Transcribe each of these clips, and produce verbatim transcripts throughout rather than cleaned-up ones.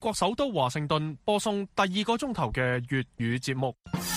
國首都華盛頓播送第二個鐘頭嘅粵語節目。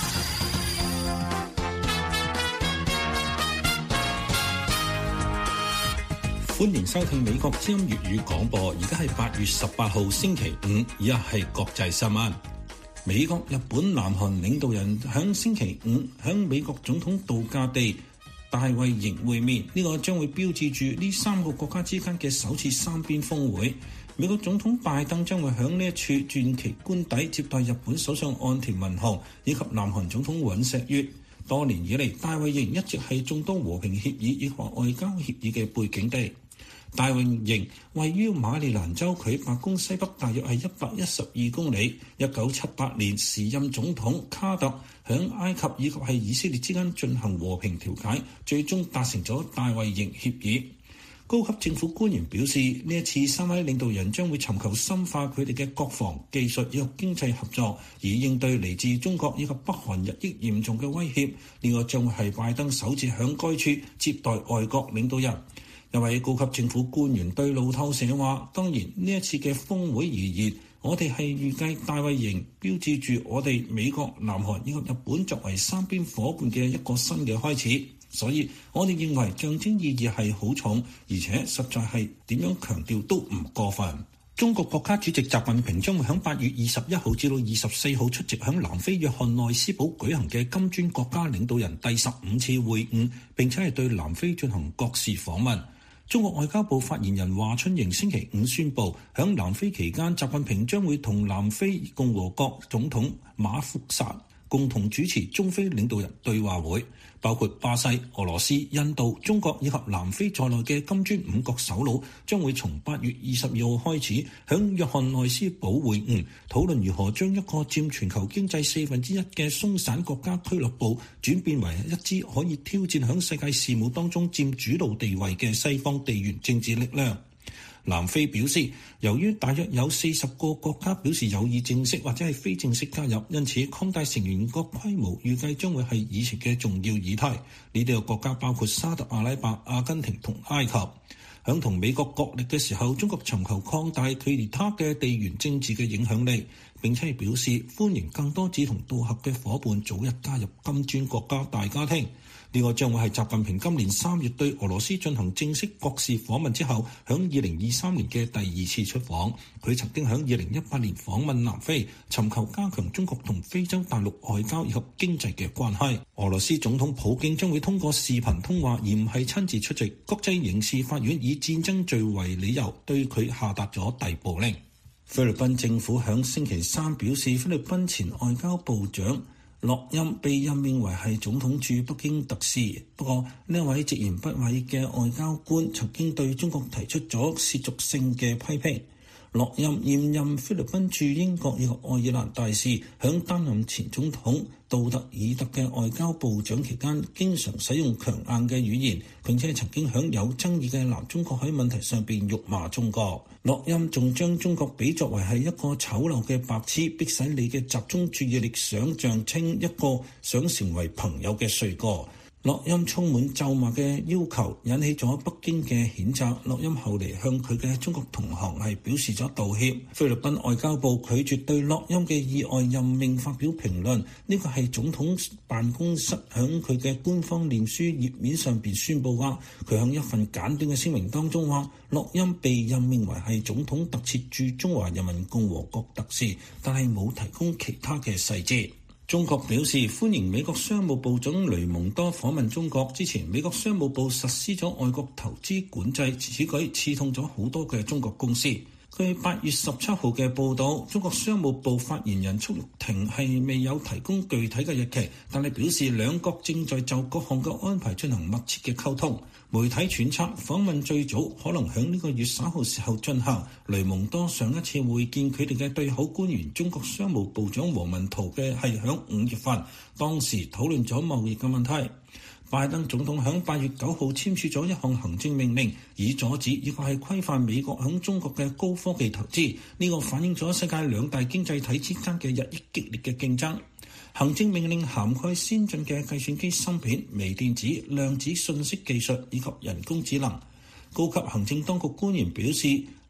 歡迎收聽美國之音粵語廣播，而家係八月十八號星期五，而家係國際新聞。美國、日本、南韓領導人響星期五響美國總統度假地大衛營會面，呢、這個將會標誌住呢三個國家之間嘅首次三邊峰會。美國總統拜登將會響呢一處傳奇官邸接待日本首相岸田文雄以及南韓總統尹錫悅。多年以嚟，大衛營一直係眾多和平協議以及外交協議嘅背景地。大衛營位於馬里蘭州，距白宮西北大約係一百一十二公里。一九七八年，時任總統卡特響埃及以及係以色列之間進行和平調解，最終達成咗大衛營協議。高級政府官員表示，呢一次三位領導人將會尋求深化佢哋嘅國防、技術以及經濟合作，以應對嚟自中國以及北韓日益嚴重嘅威脅。呢個將會係拜登首次響該處接待外國領導人。一位高級政府官員對路透社話，當然呢一次嘅峰會而言，我哋係預計大衛營標誌住我哋美國、南韓以及日本作為三邊伙伴嘅一個新嘅開始，所以我哋認為象徵意義係好重，而且實在係點樣強調都唔過分。中國國家主席習近平將會喺八月二十一號至到二十四號出席喺南非約翰內斯堡舉行嘅金磚國家領導人第十五次會晤，並且係對南非進行國事訪問。中國外交部發言人華春瑩星期五宣布，喺南非期間，習近平將會同南非共和國總統馬福薩共同主持中非領導人對話會，包括巴西、俄羅斯、印度、中國以及南非在內嘅金磚五國首腦將會從八月二十二號開始響約翰內斯堡會晤，討論如何將一個佔全球經濟四分之一嘅鬆散國家俱樂部轉變為一支可以挑戰響世界事務當中佔主導地位嘅西方地緣政治力量。南非表示，由於大約有四十個國家表示有意正式或者係非正式加入，因此擴大成員國規模預計將會係議程嘅重要議題。呢啲個國家包括沙特阿拉伯、阿根廷同埃及。響同美國角力嘅時候，中國尋求擴大其他嘅地緣政治嘅影響力，並且表示歡迎更多志同道合嘅夥伴早日加入金磚國家大家庭。呢個將會係習近平今年三月對俄羅斯進行正式國事訪問之後，響二零二三年嘅第二次出訪。佢曾經響二零一八年訪問南非，尋求加強中國同非洲大陸外交以及經濟嘅關係。俄羅斯總統普京將會通過視頻通話，而唔係親自出席。國際刑事法院以戰爭罪為理由對佢下達咗逮捕令。菲律賓政府響星期三表示，菲律賓前外交部長洛欽被任命為係總統駐北京特使。不過呢位直言不諱嘅外交官曾經對中國提出咗褻瀆性嘅批評。洛欽現任菲律賓駐英國以及愛爾蘭大使，響擔任前總統杜特爾特嘅外交部長期間，經常使用強硬嘅語言，並且曾經響有爭議嘅南中國海問題上邊辱罵中國。洛欽仲將中國比作為係一個醜陋嘅白痴，迫使你嘅集中注意力想像稱一個想成為朋友嘅帥哥。洛欽充滿咒罵嘅要求引起咗北京嘅譴責。洛欽後嚟向佢嘅中國同行係表示咗道歉。菲律賓外交部拒絕對洛欽嘅意外任命發表評論。呢個係總統辦公室響佢嘅官方臉書頁面上邊宣佈話，佢響一份簡短嘅聲明當中話，洛欽被任命為係總統特設駐中華人民共和國特使，但係冇提供其他嘅細節。中國表示歡迎美國商務部長雷蒙多訪問中國。之前美國商務部實施咗外國投資管制，此舉刺痛咗好多嘅中國公司。據八月十七號嘅報導，中國商務部發言人束玉婷係未有提供具體嘅日期，但係表示兩國正在就各項嘅安排進行密切嘅溝通。媒體揣測訪問最早可能喺呢個月稍後時候進行。雷蒙多上一次會見佢哋嘅對口官員中國商務部長王文濤嘅係喺五月份，當時討論咗貿易嘅問題。拜登總統喺八月九號簽署咗一項行政命令，以阻止亦或係規範美國喺中國嘅高科技投資。呢個反映咗世界兩大經濟體之間嘅日益激烈嘅競爭。行政命令涵蓋先進嘅計算機芯片、微電子、量子信息技術以及人工智能。高級行政當局官員表示，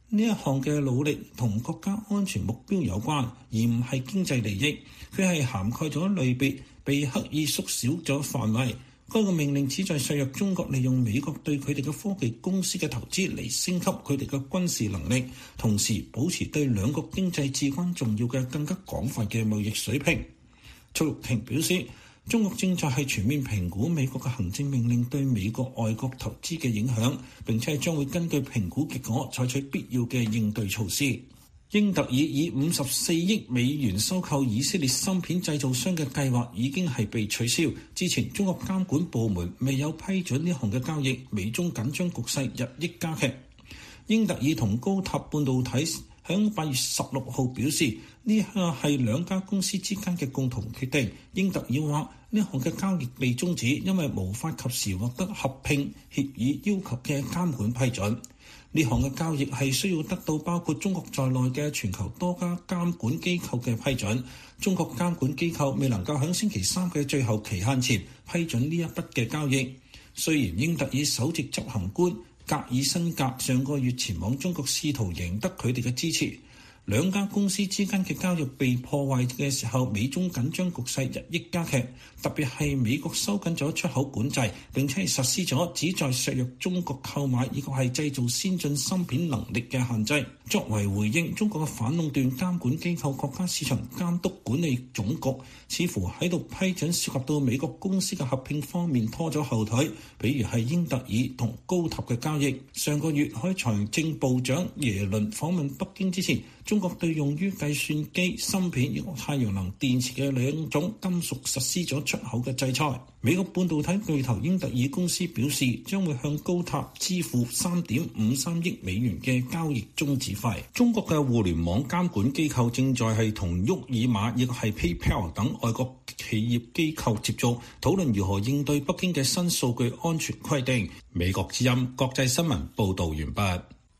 呢一項嘅努力同國家安全目標有關，而唔係經濟利益。佢係涵蓋咗類別，被刻意縮小咗範圍。該個命令旨在削弱中國利用美國對佢哋嘅科技公司嘅投資嚟升級佢哋嘅軍事能力，同時保持對兩國經濟至關重要嘅更加廣泛嘅貿易水平。束玉婷表示，中國正在係全面評估美國嘅行政命令對美國外國投資嘅影響，並且將會根據評估結果採取必要嘅應對措施。英特爾以五十四億美元收購以色列芯片製造商嘅計劃已經係被取消。之前中國監管部門未有批准呢項嘅交易，美中緊張局勢日益加劇。英特爾同高塔半導體響八月十六號表示，呢個係兩家公司之間嘅共同決定。英特爾話呢項嘅交易被終止，因為無法及時獲得合併協議要求嘅監管批准。呢項嘅交易係需要得到包括中國在內嘅全球多家監管機構嘅批准。中國監管機構未能夠喺星期三嘅最後期限前批准呢一筆嘅交易。雖然英特爾首席執行官格爾辛格上個月前往中國試圖贏得佢哋嘅支持，兩家公司之間嘅交易被破壞嘅時候，美中緊張局勢日益加劇，特別係美國收緊咗出口管制，並且係實施咗旨在削弱中國購買以及係製造先進芯片能力嘅限制。作為回應，中國嘅反壟斷監管機構國家市場監督管理總局似乎喺度批准涉及到美國公司嘅合併方面拖咗後腿，比如係英特爾同高塔嘅交易。上個月喺財政部長耶倫訪問北京之前，中國對用於計算機芯片以及太陽能電池嘅兩種金屬實施咗出口嘅制裁。美國半導體巨頭英特爾公司表示，將會向高塔支付三點五三億美元嘅交易終止費。中國嘅互聯網監管機構正在係同沃爾瑪亦係 PayPal 等外國企業機構接觸，討論如何應對北京嘅新數據安全規定。美國之音國際新聞報導完畢。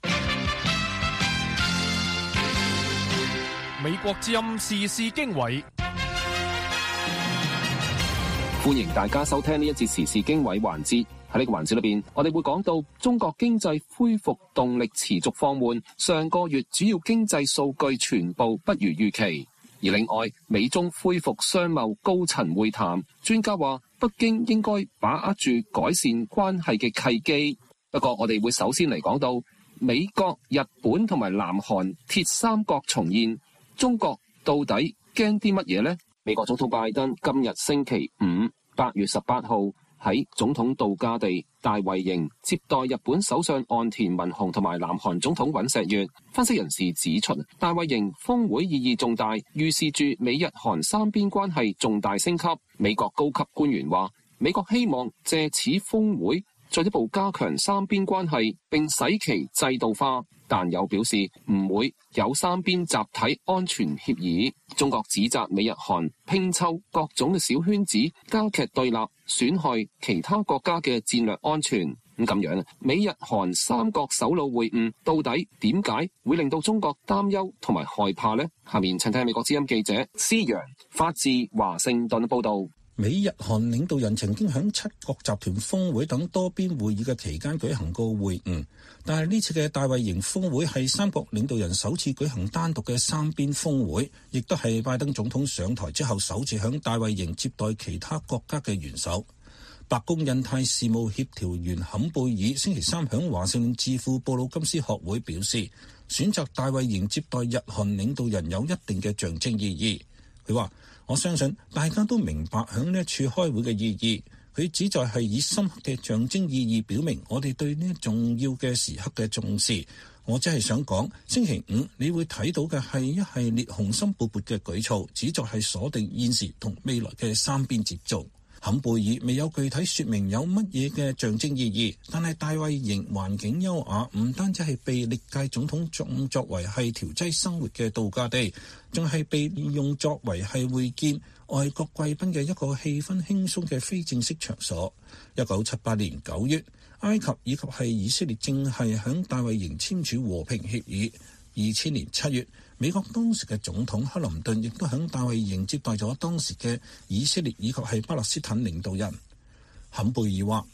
美國之音時事經緯， 歡迎大家收聽呢一節時事經緯環節。喺呢個環節裏邊，我哋會講到中國經濟恢復動力持續放緩，上個月主要經濟數據全部不如預期。而另外，美中恢復商貿高層會談，專家話北京應該把握住改善關係嘅契機。不過，我哋會首先嚟講到美國、日本同埋南韓鐵三角重現。中國到底驚啲乜嘢呢？美國總統拜登今日星期五八月十八號喺總統度假地大衛營接待日本首相岸田文雄同埋南韓總統尹錫悅。分析人士指出，大衛營峰會意義重大，預示住美日韓三邊關係重大升級。美國高級官員話，美國希望借此峰會進一步加強三邊關係，並使其制度化，但又表示唔會有三邊集體安全協議。中國指責美日韓拼湊各種嘅小圈子，加劇對立，損害其他國家嘅戰略安全。咁咁樣，美日韓三國首腦會晤到底點解會令到中國擔憂同埋害怕呢？下面請聽美國之音記者施陽發自華盛頓報道。 美日韓領導人曾經喺七國集團峰會等多邊會議嘅期間舉行過會晤，但係呢次嘅大衛營峰會係三國領導人首次舉行單獨嘅三邊峰會，亦都係拜登總統上台之後首次喺大衛營接待其他國家嘅元首。白宮印太事務協調員坎貝爾星期三喺華盛頓智庫布魯金斯學會表示，選擇大衛營接待日韓領導人有一定嘅象徵意義。佢話，我相信大家都明白響呢一處開會嘅意義，佢旨在係以深刻嘅象徵意義表明我哋對呢重要嘅時刻嘅重視。我只係想講，星期五你會睇到嘅係一系列雄心勃勃嘅舉措，旨在係鎖定現時同未來嘅三邊接觸。坎貝爾未有具體說明有乜嘢嘅象徵意義，但係大衛營環境優雅，唔單止係被歷屆總統用作為係調劑生活嘅度假地，仲係被用作為係會見外國貴賓嘅一個氣氛輕鬆嘅非正式場所。一九七八年九月，埃及以及係以色列正係響大衛營簽署和平協議。二千年七月，美國當時嘅總統克林頓亦都響大衛營接待咗當時嘅以色列以及係巴勒斯坦領導人。坎貝爾話，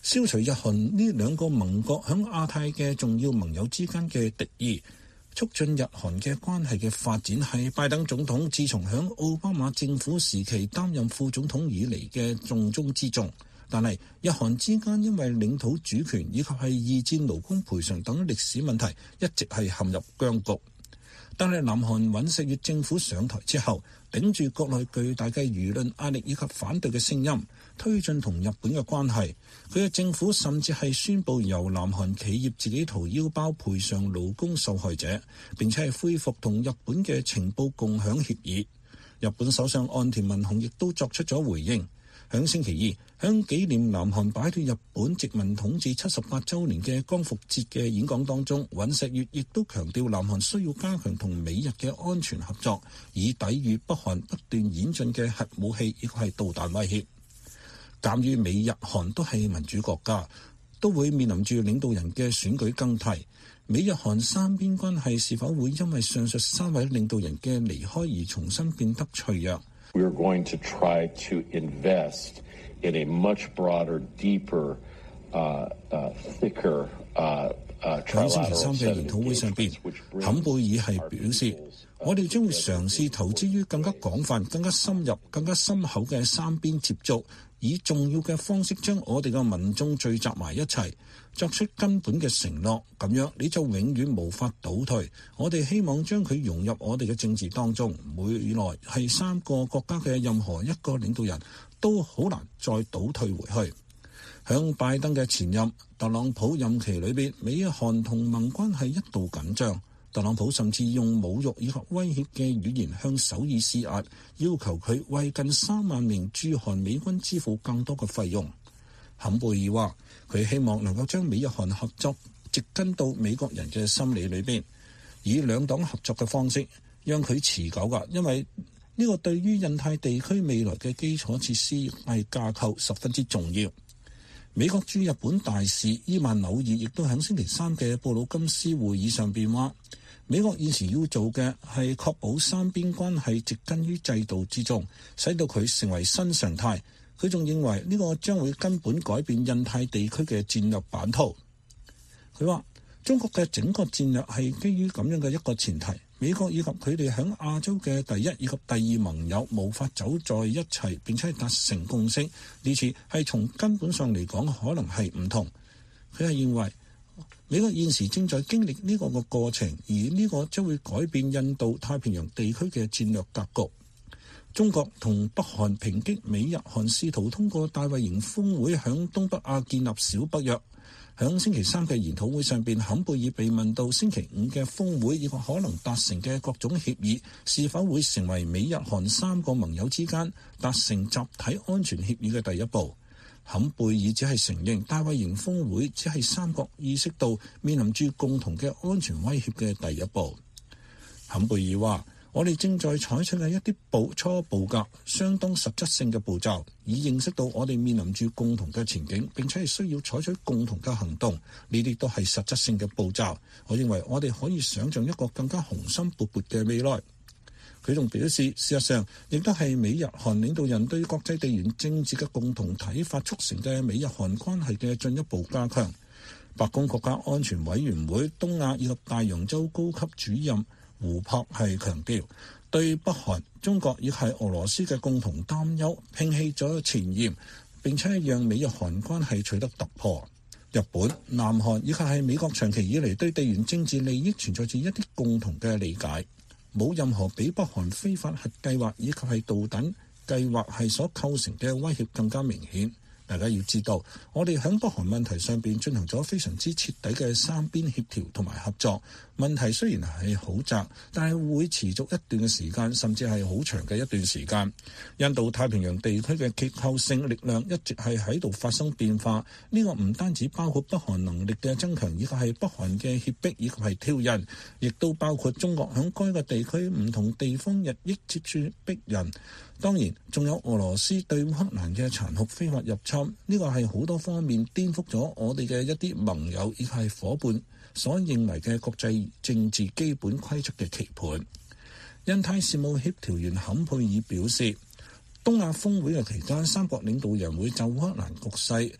消除日韓呢兩個盟國響亞太嘅重要盟友之間嘅敵意，促進日韓嘅關係嘅發展，係拜登總統自從響奧巴馬政府時期擔任副總統以嚟嘅重中之重。但係日韓之間因為領土主權以及係二戰勞工賠償等歷史問題，一直係陷入僵局。但係南韓尹錫悅政府上台之後，頂住國內巨大嘅輿論壓力以及反對嘅聲音，推進同日本嘅關係。佢嘅政府甚至係宣布由南韓企業自己掏腰包賠償勞工受害者，並且係恢復同日本嘅情報共享協議。日本首相岸田文雄亦都作出咗回應。響星期二，響紀念南韓擺脫日本殖民統治七十八週年嘅光復節嘅演講當中，尹錫悅亦都強調南韓需要加強同美日嘅安全合作，以抵禦北韓不斷演進嘅核武器亦係導彈威脅。鑑於美日韓都係民主國家，都會面臨住領導人嘅選舉更替，美日韓三邊關係是否會因為上述三位領導人嘅離開而重新變得脆弱 ？We are going to try to invest in a much broader, deeper, uh, uh, thicker, uh, uh, 喺星期三嘅研討會上邊，坎貝爾係表示，我哋將會嘗試投資於更加廣泛、更加深入、更加深厚嘅三邊接觸，以重要嘅方式將我哋嘅民眾聚集埋一齊，作出根本嘅承諾，咁樣你就永遠無法倒退。我哋希望將佢融入我哋嘅政治當中，未來係三個國家嘅任何一個領導人都好難再倒退回去。響拜登嘅前任特朗普任期裏邊，美韓同盟關係一度緊張，特朗普甚至用侮辱以及威脅嘅語言向首爾施壓，要求佢為近三萬名駐韓美軍支付更多嘅費用。坎貝爾話，佢希望能夠將美日韓合作植根到美國人嘅心理裏邊，以兩黨合作嘅方式讓佢持久㗎，因為呢個對於印太地區未來嘅基礎設施係架構十分之重要。美國駐日本大使伊萬紐爾亦都喺星期三嘅布魯金斯會議上邊話，美國現時要做嘅係確保三邊關係植根於制度之中，使到佢成為新常態。佢仲認為呢個將會根本改變印太地區嘅戰略版圖。佢話中國嘅整個戰略係基於咁樣嘅一個前提，美國以及佢哋喺亞洲嘅第一以及第二盟友無法走在一齊並且達成共識，呢次係從根本上嚟講可能係唔同。佢係認為美國現時正在經歷呢個個過程，而呢個將會改變印度太平洋地區嘅戰略格局。中國同北韓抨擊美日韓試圖通過大衛營峰會響東北亞建立小北約。響星期三嘅研討會上邊，坎貝爾被問到星期五嘅峰會以及可能達成嘅各種協議是否會成為美日韓三個盟友之間達成集體安全協議嘅第一步。坎貝爾只係承認大衛營峰會只係三國意識到面臨住共同嘅安全威脅嘅第一步。坎貝爾話，我哋正在採取嘅一啲步初步嘅相當實質性嘅步驟，以認識到我哋面臨住共同嘅前景，並且係需要採取共同嘅行動。呢啲都係實質性嘅步驟。我認為我哋可以想像一個更加雄心勃勃嘅未來。佢仲表示，事實上亦都係美日韓領導人對國際地緣政治嘅共同睇法促成嘅美日韓關係嘅進一步加強。白宮國家安全委員會東亞以及大洋洲高級主任胡珀係強調，對北韓、中國亦係俄羅斯嘅共同擔憂，摒棄咗前嫌，並且讓美日韓關係取得突破。日本、南韓以及係美國長期以嚟對地緣政治利益存在住一啲共同嘅理解，冇任何比北韓非法核計劃以及係導彈計劃係所構成嘅威脅更加明顯。大家要知道，我哋喺北韓問題上邊進行咗非常之徹底嘅三邊協調同埋合作。問題雖然係好窄，但係會持續一段嘅時間，甚至係好長嘅一段時間。印度太平洋地區嘅結構性力量一直係喺度發生變化，呢個唔單止包括北韓能力嘅增強，以及係北韓嘅脅迫以及係挑釁，亦都包括中國喺該個地區唔同地方日益接觸逼人。當然，仲有俄羅斯對烏克蘭嘅殘酷非法入侵，呢個係好多方面顛覆咗我哋嘅一啲盟友以及係夥伴所認為嘅國際政治基本規則嘅期盼。印太事務協調員坎佩爾表示，東亞峰會嘅期間，三國領導人會就烏克蘭局勢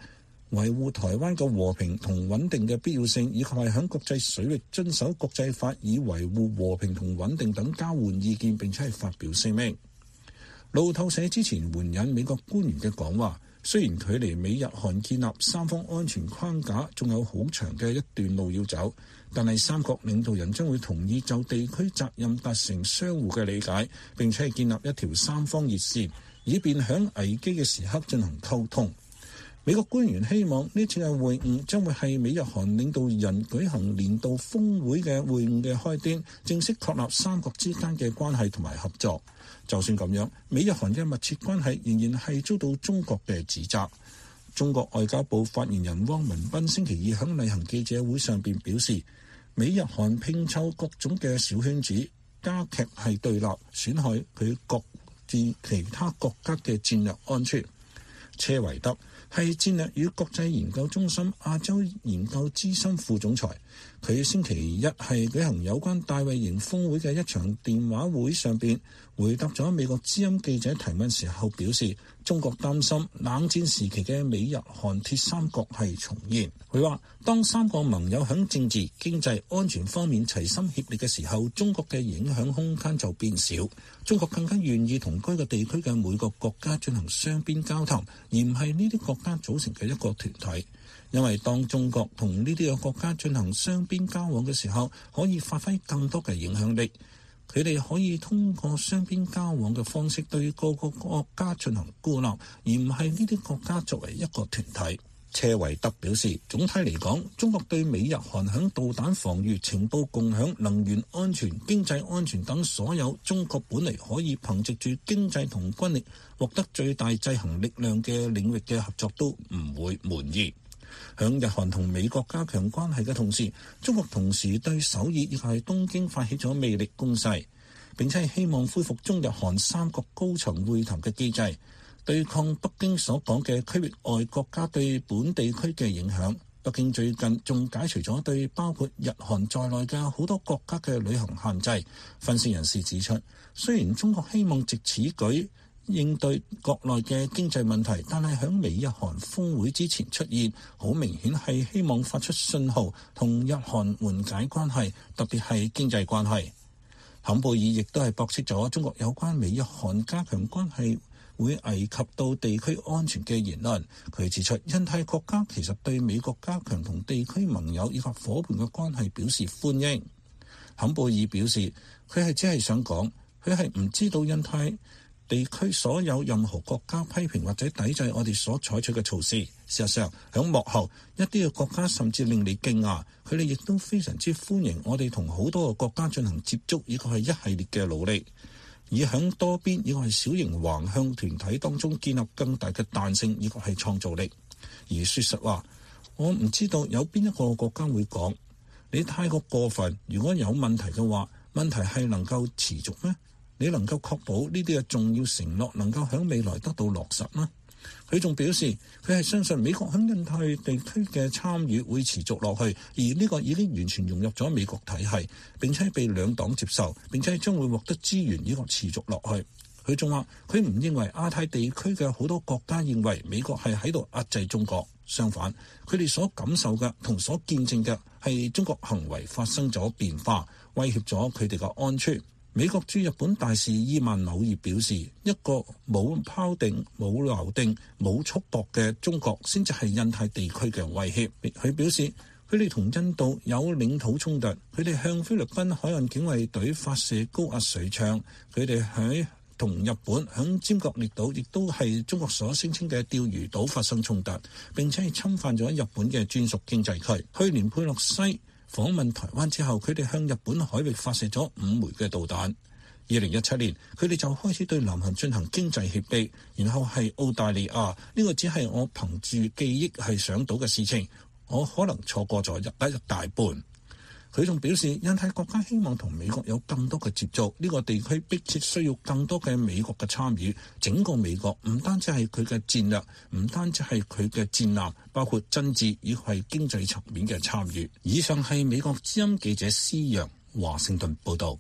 維護台灣嘅和平同穩定嘅必要性，以及係喺國際水域遵守國際法以維護和平同穩定等交換意見，並且係發表聲明。路透社之前援引美國官員嘅講話，雖然距離美日韓建立三方安全框架仲有好長嘅一段路要走，但係三國領導人將會同意就地區責任達成相互嘅理解，並且係建立一條三方熱線，以便喺危機嘅時刻進行溝通。美國官員希望呢次嘅會晤將會係美日韓領導人舉行年度峰會嘅會晤嘅開端，正式確立三國之間嘅關係同埋合作。就算咁樣，美日韓嘅密切關係仍然係遭到中國嘅指責。中國外交部發言人汪文斌星期二喺例行記者會上邊表示，美日韓拼湊各種嘅小圈子，加劇係對立，損害佢各自其他國家嘅戰略安全。車維德係戰略與國際研究中心亞洲研究資深副總裁，佢星期一係舉行有關大衛營峰會嘅一場電話會上邊回答咗美國之音記者提問時候表示，中國擔心冷戰時期嘅美日韓鐵三角係重現。佢話當三個盟友喺政治、經濟、安全方面齊心協力嘅時候，中國嘅影響空間就變少，中國更加願意同該個地區嘅每個國家進行雙邊交談，而唔係呢啲國家組成嘅一個團體。因為當中國同呢啲嘅國家進行雙邊交往嘅時候，可以發揮更多嘅影響力。佢哋可以通過雙邊交往嘅方式對各個國家進行孤立，而唔係呢啲國家作為一個團體。車維德表示，總體嚟講，中國對美日韓響導彈防禦、情報共享、能源安全、經濟安全等所有中國本嚟可以憑藉住經濟同軍力獲得最大制衡力量嘅領域嘅合作都唔會滿意。響日韓同美國加強關係嘅同時，中國同時對首爾亦係東京發起咗魅力攻勢，並且係希望恢復中日韓三國高層會談嘅機制，對抗北京所講嘅區域外國家對本地區嘅影響。北京最近仲解除咗對包括日韓在內嘅好多國家嘅旅行限制。分析人士指出，雖然中國希望藉此舉應對國內嘅經濟問題，但係響美日韓峰會之前出現，好明顯係希望發出信號，同日韓緩解關係，特別係經濟關係。坎貝爾亦都係駁斥咗中國有關美日韓加強關係會危及到地區安全嘅言論。佢指出，印太國家其實對美國加強同地區盟友以及夥伴嘅關係表示歡迎。坎貝爾表示，佢係只係想講，佢係唔知道印太地區所有任何國家批評或者抵制我哋所採取嘅措施。事實上，響幕後一啲嘅國家甚至令你驚訝，佢哋亦都非常之歡迎我哋同好多個國家進行接觸，呢個係一系列嘅努力，以響多邊呢個係小型橫向團體當中建立更大嘅彈性，呢個係創造力。而說實話，我唔知道有邊一個國家會講你太過過分，如果有問題嘅話，問題係能夠持續咩？你能夠確保呢啲嘅重要承諾能夠喺未來得到落實嗎？佢仲表示，佢係相信美國喺印太地區嘅參與會持續落去，而呢個已經完全融入咗美國體系，並且被兩黨接受，並且將會獲得資源呢個持續落去。佢仲話，佢唔認為亞太地區嘅好多國家認為美國係喺度壓制中國，相反，佢哋所感受嘅同所見證嘅係中國行為發生咗變化，威脅咗佢哋嘅安全。美國駐日本大使伊萬紐爾表示，一個冇拋定、冇留定、冇束縛嘅中國先至係印太地區嘅威脅。佢表示，佢哋同印度有領土衝突，佢哋向菲律賓海岸警衛隊發射高壓水槍，佢哋喺同日本響尖閣列島亦都係中國所聲稱嘅釣魚島發生衝突，並且係侵犯咗日本嘅專屬經濟區。去年佩洛西訪問台灣之後，佢哋向日本海域發射咗五枚嘅導彈。二零一七年，佢哋就開始對南韓進行經濟脅迫，然後係澳大利亞。呢、這個只係我憑住記憶係想到嘅事情，我可能錯過咗一一大半。佢仲表示，印太國家希望同美國有更多嘅接觸，呢、這個地區迫切需要更多嘅美國嘅參與。整個美國唔單止係佢嘅戰略，唔單止係佢嘅戰艦，包括政治以及係經濟層面嘅參與。以上係美國之音記者施陽華盛頓報導。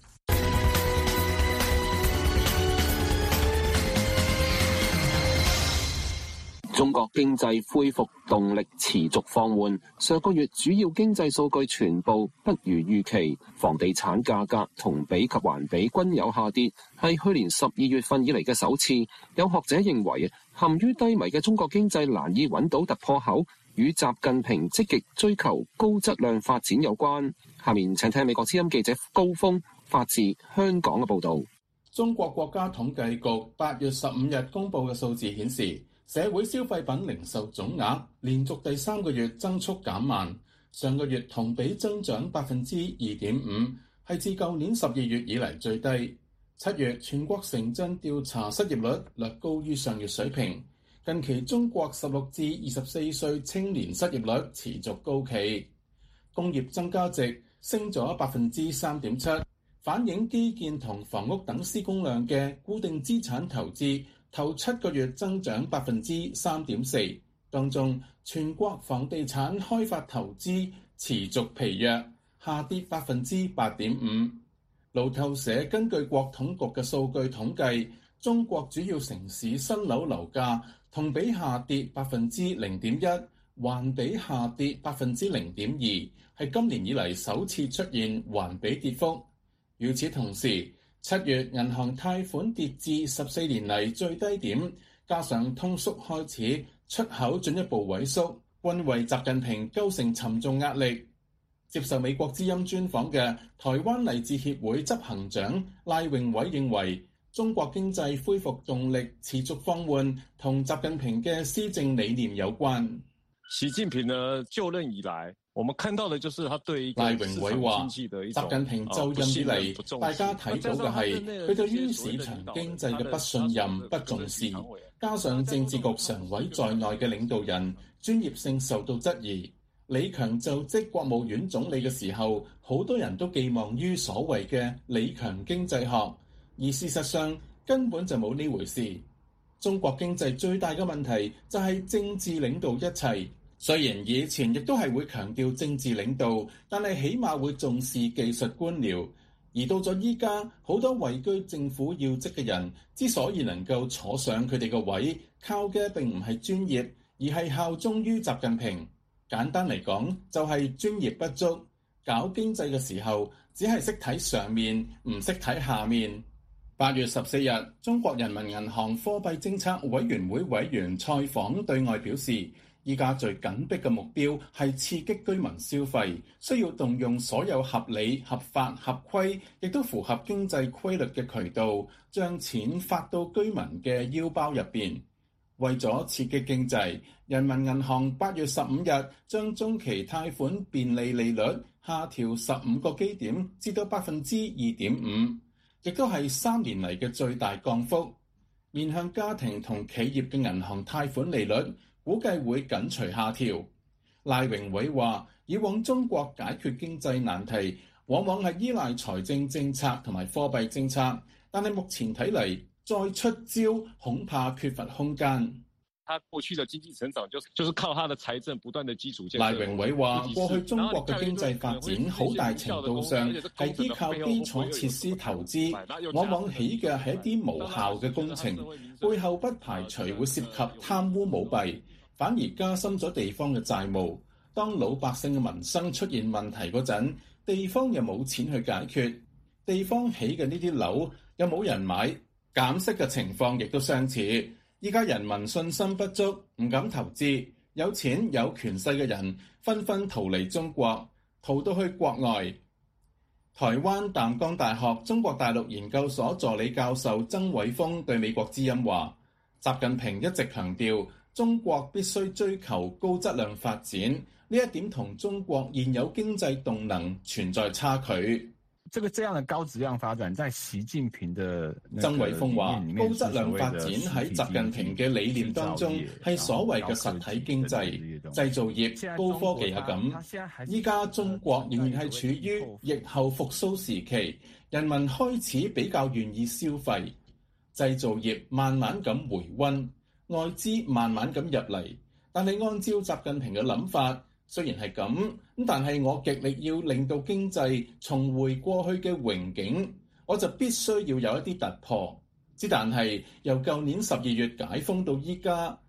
中國經濟恢復動力持續放緩，上個月主要經濟數據全部不如預期，房地產價格同比及環比均有下跌，係去年十二月份以嚟嘅首次。有學者認為，陷於低迷嘅中國經濟難以揾到突破口，與習近平積極追求高質量發展有關。下面請聽美國之音記者高峰發自香港嘅報導。 中國國家統計局八月十五日公佈嘅數字顯示，社會消費品零售總額連續第三個月增速減慢，上個月同比增長百分之二點五，係自舊年十二月以嚟最低。七月全國城鎮調查失業率略高於上月水平。近期中國十六至二十四歲青年失業率持續高企。工業增加值升咗百分之三點七，反映基建同房屋等施工量嘅固定資產投資頭七個月增長百分之三點四，當中全國房地產開發投資持續疲弱，下跌百分之八點五。路透社根據國統局嘅數據統計，中國主要城市新樓樓價同比下跌百分之零點一，環比下跌百分之零點二，係今年以嚟首次出現環比跌幅。與此同時，七月銀行貸款跌至十四年嚟最低點，加上通縮開始，出口進一步萎縮，均為習近平構成沉重壓力。接受美國之音專訪嘅台灣勵志協會執行長賴榮偉認為，中國經濟恢復動力持續放緩，同習近平嘅施政理念有關。 習近平呢就任以來，我們看到的就是他對賴榮偉話， 習近平就任以嚟，大家睇到嘅係佢對於市場經濟嘅不信任、不重視，加上政治局常委在內嘅領導人專業性受到質疑。李強就職國務院總理嘅時候，好多人都寄望於所謂嘅李強經濟學，而事實上根本就冇呢回事。中國經濟最大嘅問題就係政治領導一切。雖然以前亦都係會強調政治領導，但係起碼會重視技術官僚。而到咗依家，好多位居政府要職嘅人之所以能夠坐上佢哋個位，靠嘅並唔係專業，而係效忠於習近平。簡單嚟講，就係專業不足。搞經濟嘅時候，只係識睇上面，唔識睇下面。八月十四日，中國人民銀行貨幣政策委員會委員蔡滉對外表示，依家最緊迫嘅目標係刺激居民消費，需要動用所有合理、合法、合規，亦都符合經濟規律嘅渠道，將錢發到居民嘅腰包入邊。為咗刺激經濟，人民銀行八月十五日將中期貸款便利利率下調十五個基點，至到百分之二點五，亦都係三年嚟嘅最大降幅。面向家庭同企業嘅銀行貸款利率，估計會緊隨下調。賴榮偉話：以往中國解決經濟難題，往往係依賴財政政策同埋貨幣政策，但係目前睇嚟，再出招恐怕缺乏空間。 他過去的經濟成長就是就是靠他的財政不斷的基礎建設。 賴榮偉話：過去中國嘅經濟發展好大程度上係依靠基礎設施投資，往往起嘅係一啲無效嘅工程，背後不排除會涉及貪污舞弊，反而加深咗地方嘅債務。當老百姓嘅民生出現問題嗰陣，地方又冇錢去解決，地方起嘅呢啲樓又冇人買。減息嘅情況亦都相似，依家人民信心不足，唔敢投資，有錢有權勢嘅人紛紛逃離中國，逃到去國外。台灣淡江大學中國大陸研究所助理教授曾偉峰對美國之音話：習近平一直強調中國必須追求高質量發展，呢一點同中國現有經濟動能存在差距。 這個這樣的高質量發展，在習近平的曾偉峰話：高質量發展喺習近平嘅理念當中係所謂嘅實體經濟、製造業、高科技係咁。依家中國仍然係處於疫後復甦時期，人民開始比較願意消費，製造業慢慢咁回溫，外資慢慢咁入嚟。但係按照習近平嘅諗法，雖然係咁，咁但係我極力要令到經濟重回過去嘅榮景，我就必須要有一啲突破。之但係由舊年十二月解封到依家，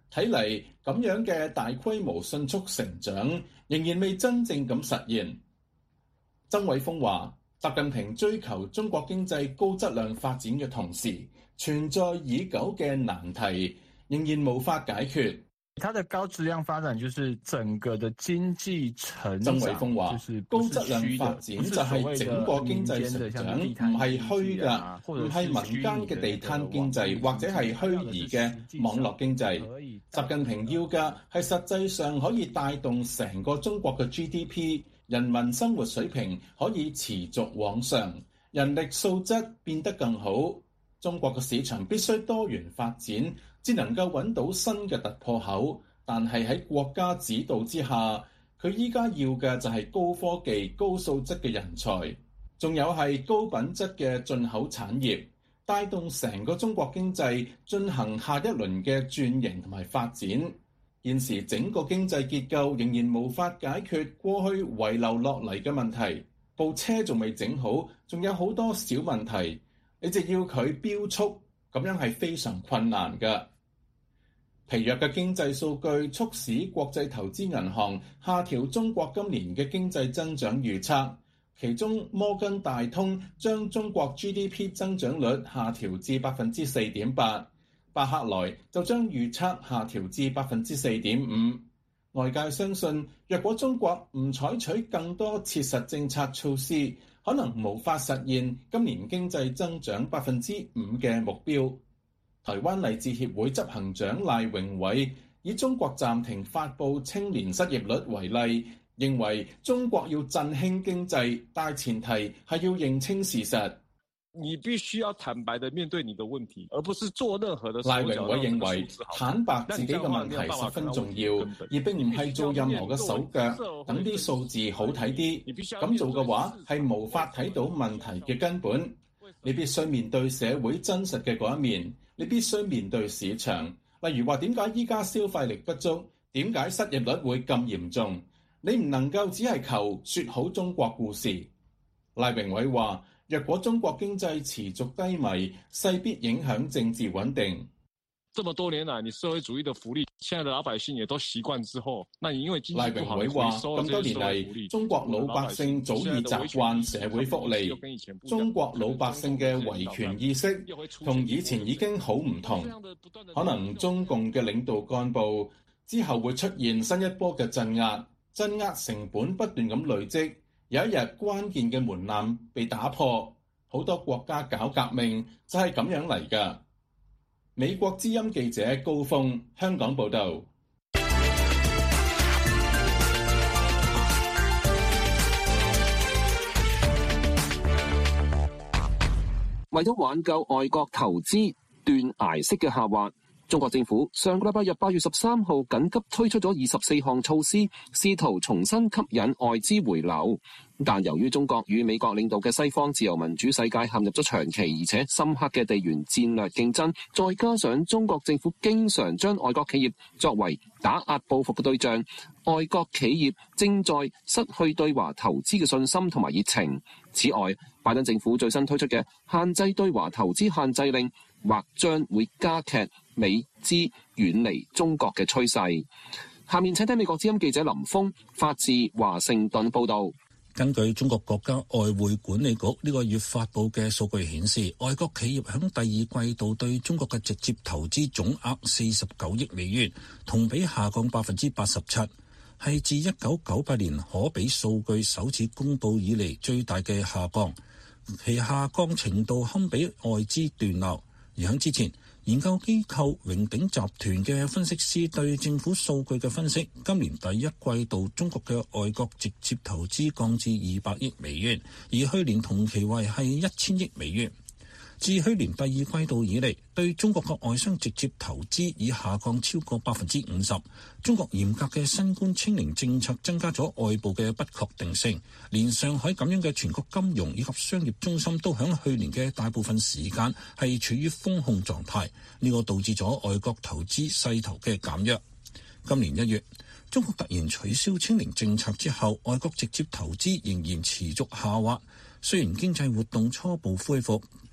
睇嚟咁樣嘅大規模迅速成長仍然未真正咁實現。曾偉峰話，習近平追求中國經濟高質量發展嘅同時，存在已久嘅難題仍然無法解決。 它的高質量發展就是整個的經濟成長。 曾偉峰話，高質量發展就係整個經濟成長，唔係虛嘅，唔係民間嘅地攤經濟，或者係虛擬嘅網絡經濟。習近平要嘅係實際上可以帶動成個中國嘅 G D P， 人民生活水平可以持續往上，人力素質變得更好。中國嘅市場必須多元發展，只能夠揾到新嘅突破口，但係喺國家指導之下，佢依家要嘅就係高科技、高素質嘅人才，仲有係高品質嘅進口產業，帶動成個中國經濟進行下一輪嘅轉型同埋發展。現時整個經濟結構仍然無法解決過去遺留落嚟嘅問題，部車仲未整好，仲有好多小問題，你就要佢飆速，咁樣係非常困難嘅。疲弱嘅經濟數據促使國際投資銀行下調中國今年嘅經濟增長預測，其中摩根大通將中國 G D P 增長率下調至百分之四點八，巴克萊就將預測下調至百分之四點五。外界相信，若果中國唔採取更多切實政策措施，可能無法實現今年經濟增長百分之五嘅目標。台灣勵志協會執行長賴榮偉以中國暫停發布青年失業率為例，認為中國要振興經濟，大前提係要認清事實。 你必須要坦白地面對你的問題，而不是做任何的。 賴榮偉認為坦白自己嘅問題十分重要，而並唔係做任何嘅手腳，等啲數字好睇啲。咁做嘅話係無法睇到問題嘅根本。你必須面對社會真實嘅嗰一面，你必須面對市場。例如話點解依家消費力不足，點解失業率會咁嚴重？你唔能夠只係求説好中國故事。賴榮偉話，若果中國經濟持續低迷，勢必影響政治穩定。 這麼多年來，你社會主義的福利，現在的老百姓也都習慣之後，那你因為經濟不好，賴榮偉話，咁多年嚟，中國老百姓早已習慣社會福利。中國老百姓嘅維權意識同以前已經好唔同，可能中共嘅領導幹部之後會出現新一波嘅鎮壓，鎮壓成本不斷咁累積，有一日關鍵嘅門檻被打破，好多國家搞革命就係咁樣嚟㗎。美國之音記者高峰，香港報道。 為咗挽救外國投資斷崖式嘅下滑，中國政府上個禮拜日八月十三號緊急推出咗二十四項措施，試圖重新吸引外資回流。但由於中國與美國領導嘅西方自由民主世界陷入咗長期而且深刻嘅地緣戰略競爭，再加上中國政府經常將外國企業作為打壓報復嘅對象，外國企業正在失去對華投資嘅信心同埋熱情。此外，拜登政府最新推出嘅限制對華投資限制令，或將會加劇美資遠離中國嘅趨勢。下面請聽美國之音記者林峰發自華盛頓報道。 根據中國國家外匯管理局呢個月發布嘅數據顯示，外國企業響第二季度對中國嘅直接投資總額四十九億美元，同比下降百分之八十七，係自一九九八年可比數據首次公佈以嚟最大嘅下降，其下降程度堪比外資斷流。而喺之前，研究機構榮鼎集團嘅分析師對政府數據嘅分析，今年第一季度中國嘅外國直接投資降至二百億美元，而去年同期為係一千億美元。自去年第二季度以嚟，對中國嘅外商直接投資已下降超過百分之五十。中國嚴格嘅新冠清零政策增加咗外部嘅不確定性，連上海咁樣嘅全國金融以及商業中心都響去年嘅大部分時間係處於封控狀態，呢個導致咗外國投資勢頭嘅減弱。今年一月，中國突然取消清零政策之後，外國直接投資仍然持續下滑。雖然經濟活動初步恢復，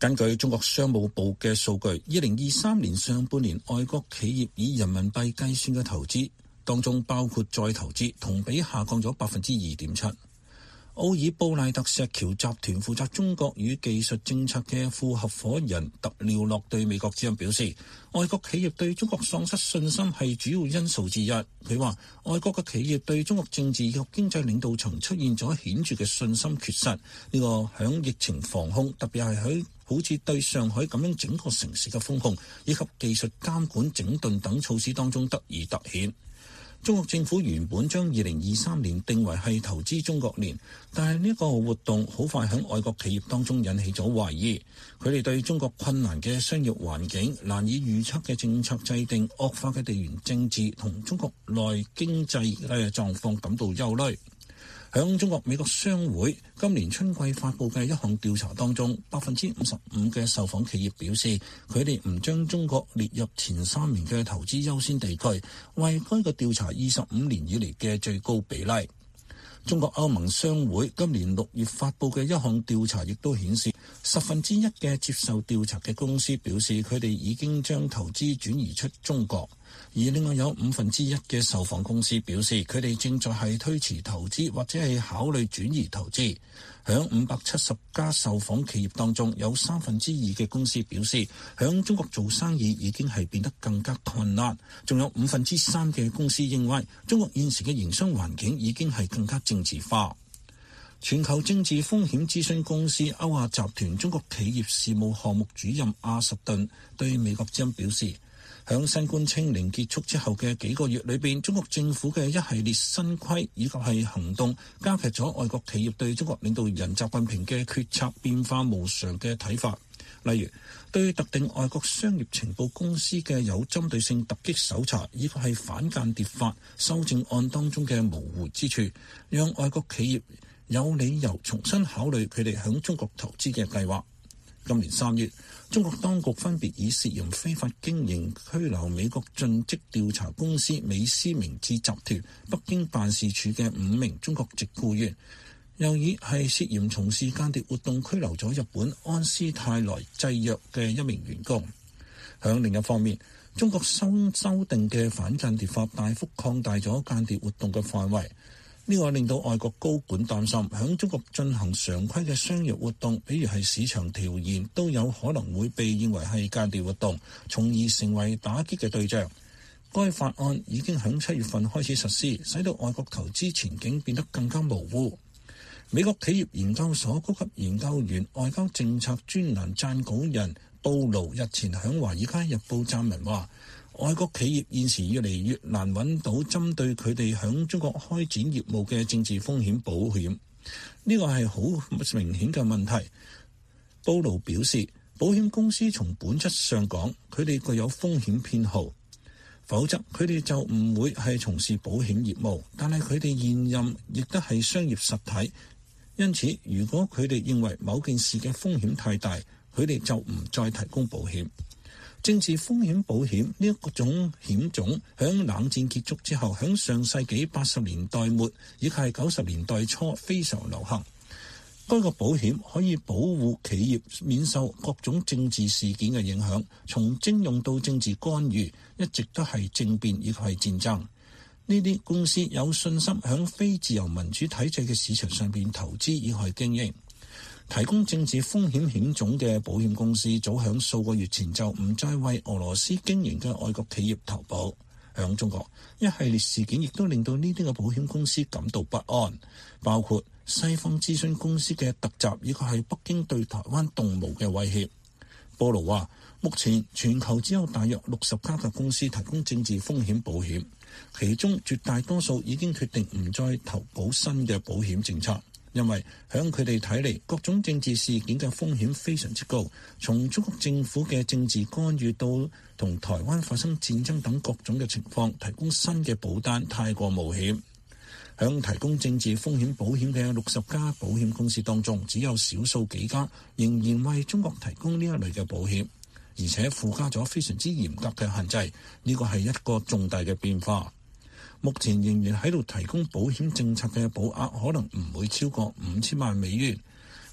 根據中國商務部嘅數據，二零二三年上半年外國企業以人民幣計算嘅投資當中，包括再投資，同比下降咗百分之二點七。奧爾布賴特石橋集團負責中國與技術政策嘅副合夥人特廖洛對美國之音表示，外國企業對中國喪失信心係主要因素之一。佢話外國嘅企業對中國政治及經濟領導層出現咗顯著嘅信心缺失，呢、這個響疫情防控，特別係喺好似對上海咁樣整個城市嘅封控以及技術監管整頓等措施當中得以突顯。中國政府原本將二零二三年定為係投資中國年，但係呢個活動好快喺外國企業當中引起咗懷疑。佢哋對中國困難嘅商業環境、難以預測嘅政策制定、惡化嘅地緣政治同中國內經濟嘅狀況感到憂慮。響中國美國商會今年春季發佈嘅一項調查當中，百分之五十五嘅受訪企業表示，佢哋唔將中國列入前三名嘅投資優先地區，為該個調查二十五年以嚟嘅最高比例。中國歐盟商會今年六月發佈嘅一項調查亦都顯示，十分之一嘅接受調查嘅公司表示，佢哋已經將投資轉移出中國。而另外有五分之一嘅受訪公司表示，佢哋正在係推遲投資或者係考慮轉移投資。響五百七十家受訪企業當中，有三分之二嘅公司表示，響中國做生意已經係變得更加困難。仲有五分之三嘅公司認為，中國現時嘅營商環境已經係更加政治化。全球政治風險諮詢公司歐亞集團中國企業事務項目主任阿什頓對美國之音表示，響新冠清零結束之後嘅幾個月裏邊，中國政府嘅一系列新規以及係行動，加劇咗外國企業對中國領導人習近平嘅決策變化無常嘅睇法。例如，對特定外國商業情報公司嘅有針對性突擊搜查，以及係反間諜法修正案當中嘅模糊之處，讓外國企業有理由重新考慮佢哋響中國投資嘅計劃。今年三月，中國當局分別以涉嫌非法經營拘留美國盡職調查公司美思明智集團北京辦事處嘅五名中國籍僱員，又以係涉嫌從事間諜活動拘留咗日本安斯泰來製藥嘅一名員工。響另一方面，中國新修訂嘅反間諜法大幅擴大咗間諜活動嘅範圍。呢個令到外國高管擔心，響中國進行常規嘅商業活動，比如係市場調研，都有可能會被認為係間諜活動，從而成為打擊嘅對象。該法案已經響七月份開始實施，使到外國投資前景變得更加模糊。美國企業研究所高級研究員、外交政策專欄撰稿人布勞日前響《華爾街日報》撰文話，外國企業現時越嚟越難揾到針對佢哋響中國開展業務嘅政治風險保險，呢個係好明顯嘅問題。布勞表示，保險公司從本質上講，佢哋具有風險偏好，否則佢哋就唔會係從事保險業務。但係佢哋現任亦都係商業實體，因此如果佢哋認為某件事嘅風險太大，佢哋就唔再提供保險。政治風險保險呢一個種險種，響冷戰結束之後，響上世紀八十年代末以及係九十年代初非常流行。該個保險可以保護企業免受各種政治事件嘅影響，從徵用到政治干預，一直都係政變以及係戰爭。呢啲公司有信心響非自由民主體制嘅市場上邊投資以及係經營。提供政治風險險種嘅保險公司早響數個月前就唔再為俄羅斯經營嘅外國企業投保。響中國，一系列事件亦都令到呢啲嘅保險公司感到不安，包括西方諮詢公司嘅突襲，以及係北京對台灣動武嘅威脅。波魯話，目前全球只有大約六十家嘅公司提供政治風險保險，其中絕大多數已經決定唔再投保新嘅保險政策。因為響佢哋睇嚟，各種政治事件嘅風險非常之高，從中國政府嘅政治干預到同台灣發生戰爭等各種嘅情況，提供新嘅保單太過冒險。響提供政治風險保險嘅六十家保險公司當中，只有少數幾家仍然為中國提供呢一類嘅保險，而且附加咗非常之嚴格嘅限制。呢個係一個重大嘅變化。目前仍然喺度提供保險政策嘅保額可能唔會超過五千萬美元。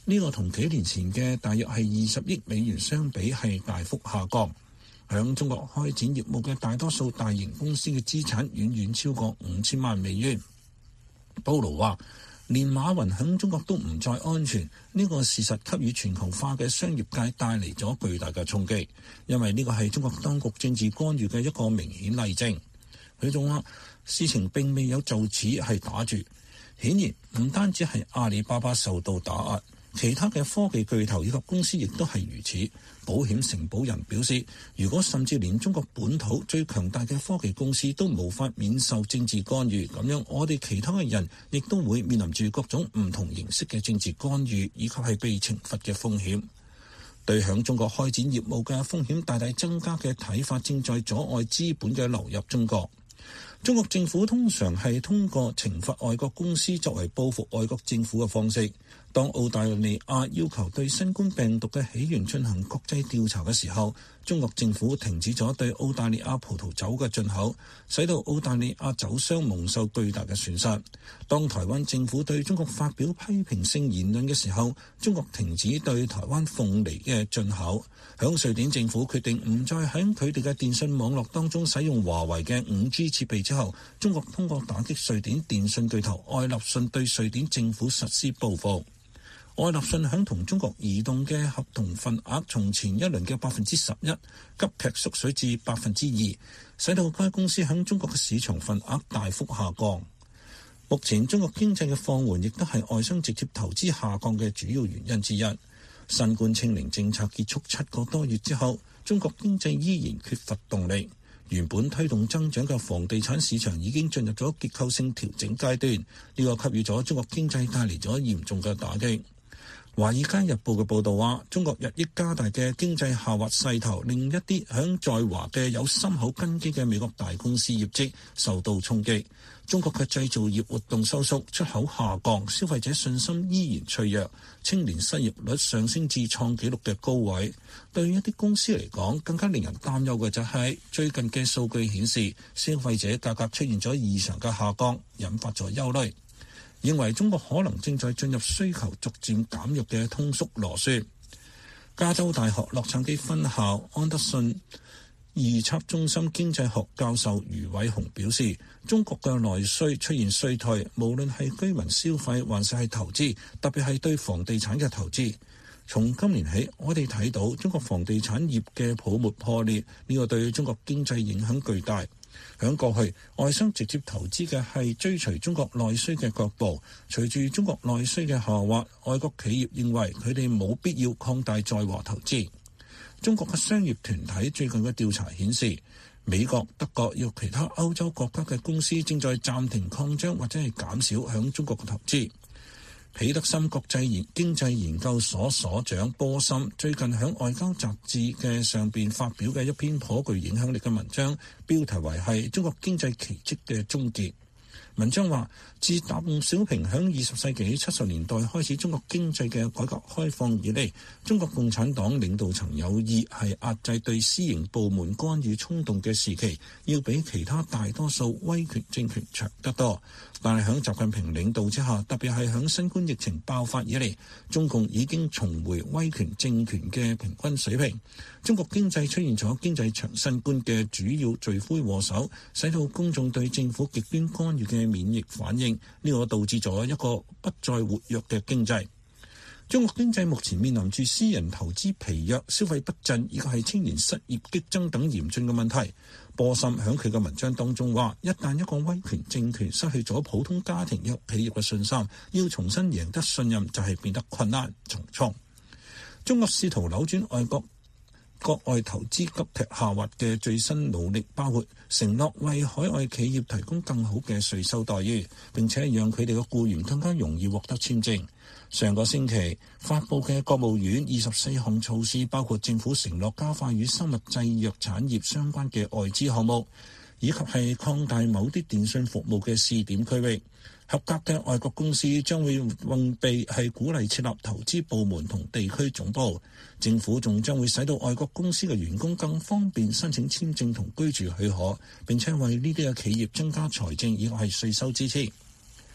呢個同幾年前嘅大約係二十億美元相比係大幅下降。響中國開展業務嘅大多數大型公司嘅資產遠遠超過五千萬美元。鮑魯話，連馬雲響中國都唔再安全，呢個事實給予全球化嘅商業界帶嚟咗巨大嘅衝擊，因為呢個係中國當局政治干預嘅一個明顯例證。佢仲話，事情並未有就此係打住，顯然唔單止係阿里巴巴受到打壓，其他嘅科技巨頭以及公司亦都係如此。保險承保人表示，如果甚至連中國本土最強大嘅科技公司都無法免受政治干預，咁樣我哋其他嘅人亦都會面臨住各種唔同形式嘅政治干預以及係被懲罰嘅風險。對響中國開展業務嘅風險大大增加嘅睇法，正在阻礙資本嘅流入中國。中國政府通常係通過懲罰外國公司作為報復外國政府嘅方式。當澳大利亞要求對新冠病毒嘅起源進行國際調查嘅時候，中國政府停止咗對澳大利亞葡萄酒嘅進口，使到澳大利亞酒商蒙受巨大嘅損失。當台灣政府對中國發表批評性言論嘅時候，中國停止對台灣鳳梨嘅進口。響瑞典政府決定唔再喺佢哋嘅電信網絡當中使用華為嘅五 G 設備之後，中國通過打擊瑞典電信巨頭愛立信對瑞典政府實施報復。愛立信響同中國移動嘅合同份額從前一輪嘅百分之十一急劇縮水至百分之二，使到該公司響中國嘅市場份額大幅下降。目前中國經濟嘅放緩亦都係外商直接投資下降嘅主要原因之一。新冠清零政策結束七個多月之後，中國經濟依然缺乏動力。原本推動增長嘅房地產市場已經進入咗結構性調整階段，呢個給予咗中國經濟帶嚟咗嚴重嘅打擊。《華爾街日報》嘅報導話，中國日益加大嘅經濟下滑勢頭，令一啲響在華嘅有深厚根基嘅美國大公司業績受到衝擊。中國嘅製造業活動收縮，出口下降，消費者信心依然脆弱，青年失業率上升至創紀錄嘅高位。對於一啲公司嚟講，更加令人擔憂嘅就係最近嘅數據顯示，消費者價格出現咗異常嘅下降，引發咗憂慮。認為中國可能正在進入需求逐漸減弱嘅通縮螺旋。加州大學洛杉磯分校安德遜預測中心經濟學教授余偉雄表示，中國嘅內需出現衰退，無論係居民消費還是係投資，特別係對房地產嘅投資。從今年起，我哋睇到中國房地產業嘅泡沫破裂，呢個對中國經濟影響巨大。響過去，外商直接投資嘅係追隨中國內需嘅腳步。隨住中國內需嘅下滑，外國企業認為佢哋冇必要擴大在華投資。中國嘅商業團體最近嘅調查顯示，美國、德國與其他歐洲國家嘅公司正在暫停擴張或者係減少響中國嘅投資。彼得森國際研經濟研究所所長波森最近喺外交雜誌嘅上邊發表嘅一篇頗具影響力嘅文章，標題為係中國經濟奇蹟嘅終結。文章話，自鄧小平喺二十世紀七十年代開始中國經濟嘅改革開放以嚟，中國共產黨領導層有意係壓制對私營部門干預衝動嘅時期，要比其他大多數威權政權長得多。但係喺習近平領導之下，特別係喺新冠疫情爆發以嚟，中共已經重回威權政權嘅平均水平。中國經濟出現咗經濟長新冠嘅主要罪魁禍首，使到公眾對政府極端干預嘅免疫反應，呢個導致咗一個不再活躍嘅經濟。中國經濟目前面臨住私人投資疲弱、消費不振，以及係青年失業激增等嚴峻嘅問題。波森喺佢嘅文章當中話，一旦一個威權政權失去咗普通家庭及企業嘅信心，要重新贏得信任就係變得困難重重。中國試圖扭轉外國國外投資急劇下滑嘅最新努力，包括承諾為海外企業提供更好嘅稅收待遇，並且讓佢哋嘅僱員更加容易獲得簽證。上個星期發佈嘅國務院二十四項措施，包括政府承諾加快與生物製藥產業相關嘅外資項目，以及係擴大某啲電信服務嘅試點區域。合格嘅外國公司將會運備係鼓勵設立投資部門同地區總部。政府仲將會使到外國公司嘅員工更方便申請簽證同居住許可，並且為呢啲嘅企業增加財政以及係稅收支持。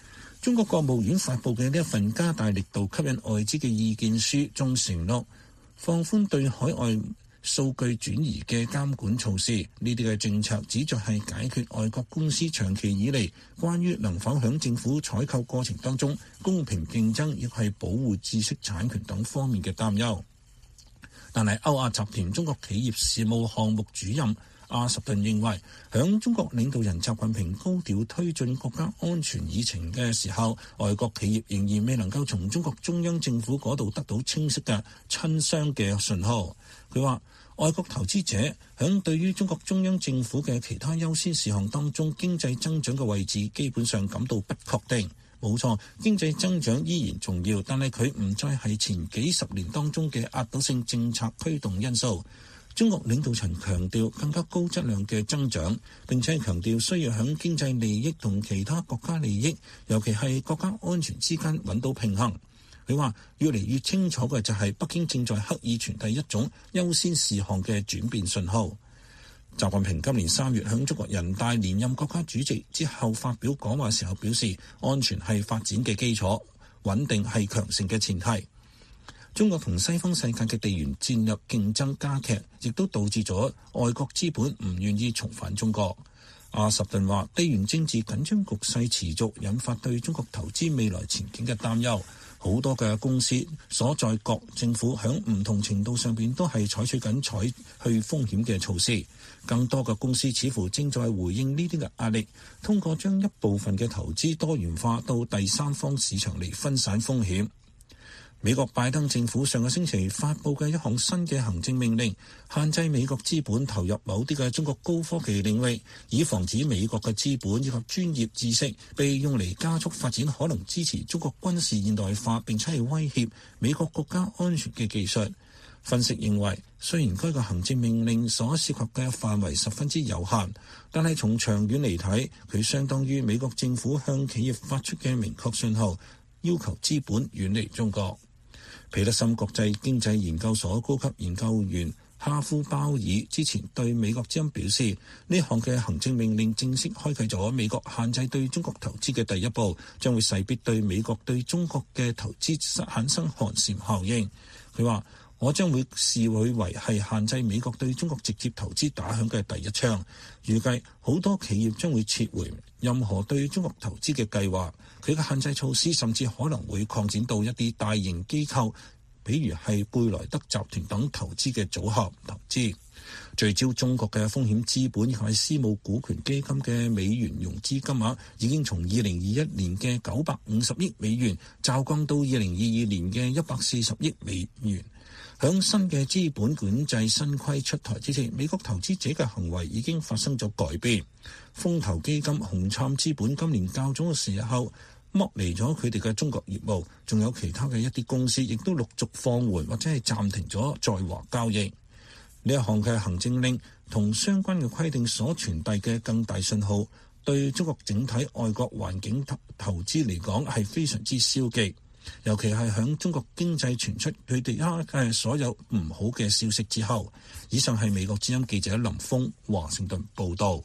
中國國務院發布嘅呢一份加大力度吸引外資嘅意見書中承諾放寬對海外數據轉移嘅監管措施，呢啲嘅政策旨在係解決外國公司長期以嚟關於能否響政府採購過程當中公平競爭，亦係保護知識產權等方面嘅擔憂。但係歐亞集團中國企業事務項目主任阿什頓認為，響中國領導人習近平高調推進國家安全議程嘅時候，外國企業仍然未能夠從中國中央政府嗰度得到清晰嘅親商嘅信號。佢話外國投資者響對於中國中央政府嘅其他優先事項當中，經濟增長嘅位置基本上感到不確定。冇錯，經濟增長依然重要，但係佢唔再係前幾十年當中嘅壓倒性政策驅動因素。中國領導層強調更加高質量嘅增長，並且強調需要響經濟利益同其他國家利益，尤其係國家安全之間揾到平衡。佢話越嚟越清楚嘅就係北京正在刻意傳遞一種優先事項嘅轉變信號。習近平今年三月向中國人大連任國家主席之後發表講話時候表示，安全係發展嘅基礎，穩定係強盛嘅前提。中國同西方世界嘅地緣戰略競爭加劇，亦都導致咗外國資本唔願意重返中國。阿什頓話，地緣政治緊張局勢持續，引發對中國投資未來前景嘅擔憂。好多嘅公司所在國政府響唔同程度上邊都係採取緊採去風險嘅措施。更多嘅公司似乎正在回應呢啲嘅壓力，通過將一部分嘅投資多元化到第三方市場嚟分散風險。美國拜登政府上個星期發布嘅一項新嘅行政命令，限制美國資本投入某啲嘅中國高科技領域，以防止美國嘅資本以及專業知識被用嚟加速發展可能支持中國軍事現代化並且係威脅美國國家安全嘅技術。分析認為，雖然該個行政命令所涉及嘅範圍十分之有限，但係從長遠嚟睇，佢相當於美國政府向企業發出嘅明確信號，要求資本遠離中國。皮德森國際經濟研究所高級研究員哈夫鮑爾之前對美國之音表示，呢項嘅行政命令正式開啟咗美國限制對中國投資嘅第一步，將會勢必對美國對中國嘅投資產生寒蟬效應。佢話，我將會視佢為係限制美國對中國直接投資打響嘅第一槍。預計好多企業將會撤回任何對中國投資嘅計劃。佢嘅限制措施甚至可能會擴展到一啲大型機構，比如係貝萊德集團等投資嘅組合投資。聚焦中國嘅風險資本以及私募股權基金嘅美元融資金額已經從二零二一年嘅九百五十億美元驟降到二零二二年嘅一百四十億美元。響新嘅資本管制新規出台之前，美國投資者嘅行為已經發生咗改變。風投基金紅杉資本今年較早嘅時候剝離咗佢哋嘅中國業務，仲有其他嘅一啲公司亦都陸續放緩或者係暫停咗在華交易。呢一項嘅行政令同相關嘅規定所傳遞嘅更大信號，對中國整體外國環境投投資嚟講係非常之消極。尤其係響中國經濟傳出佢哋嘅所有唔好嘅消息之後。以上係美國之音記者林峰華盛頓報道。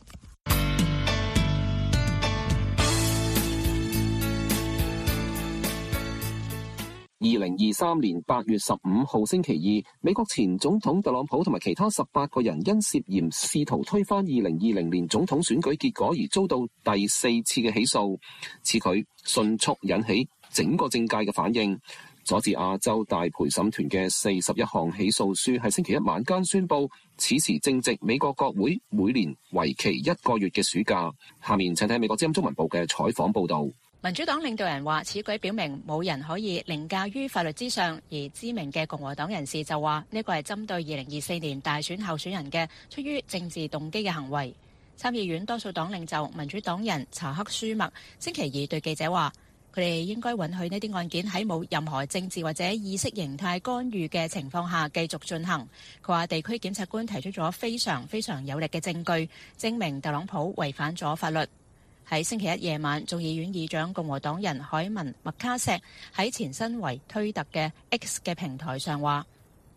二零二三年八月十五號星期二，美國前總統特朗普同埋其他十八個人因涉嫌試圖推翻二零二零年總統選舉結果而遭到第四次嘅起訴，此舉迅速引起整個政界嘅反應。佐治亞州大陪審團嘅四十一項起訴書喺星期一晚間宣布，此時正值美國國會每年為期一個月嘅暑假。下面請睇美國之音中文部嘅採訪報道。 民主黨領導人話，此舉表明冇人可以凌駕於法律之上，而知名嘅共和黨人士就話呢個係針對二零二四年大選候選人嘅出於政治動機嘅行為。參議院多數黨領袖民主黨人查克舒默星期二對記者話，佢哋應該允許呢啲案件喺冇任何政治或者意識形態干預嘅情況下繼續進行。佢話地區檢察官提出咗非常非常有力嘅證據，證明特朗普違反咗法律。喺星期一夜晚，眾議院議長共和黨人海文麥卡錫喺前身為推特嘅 X 嘅平台上話，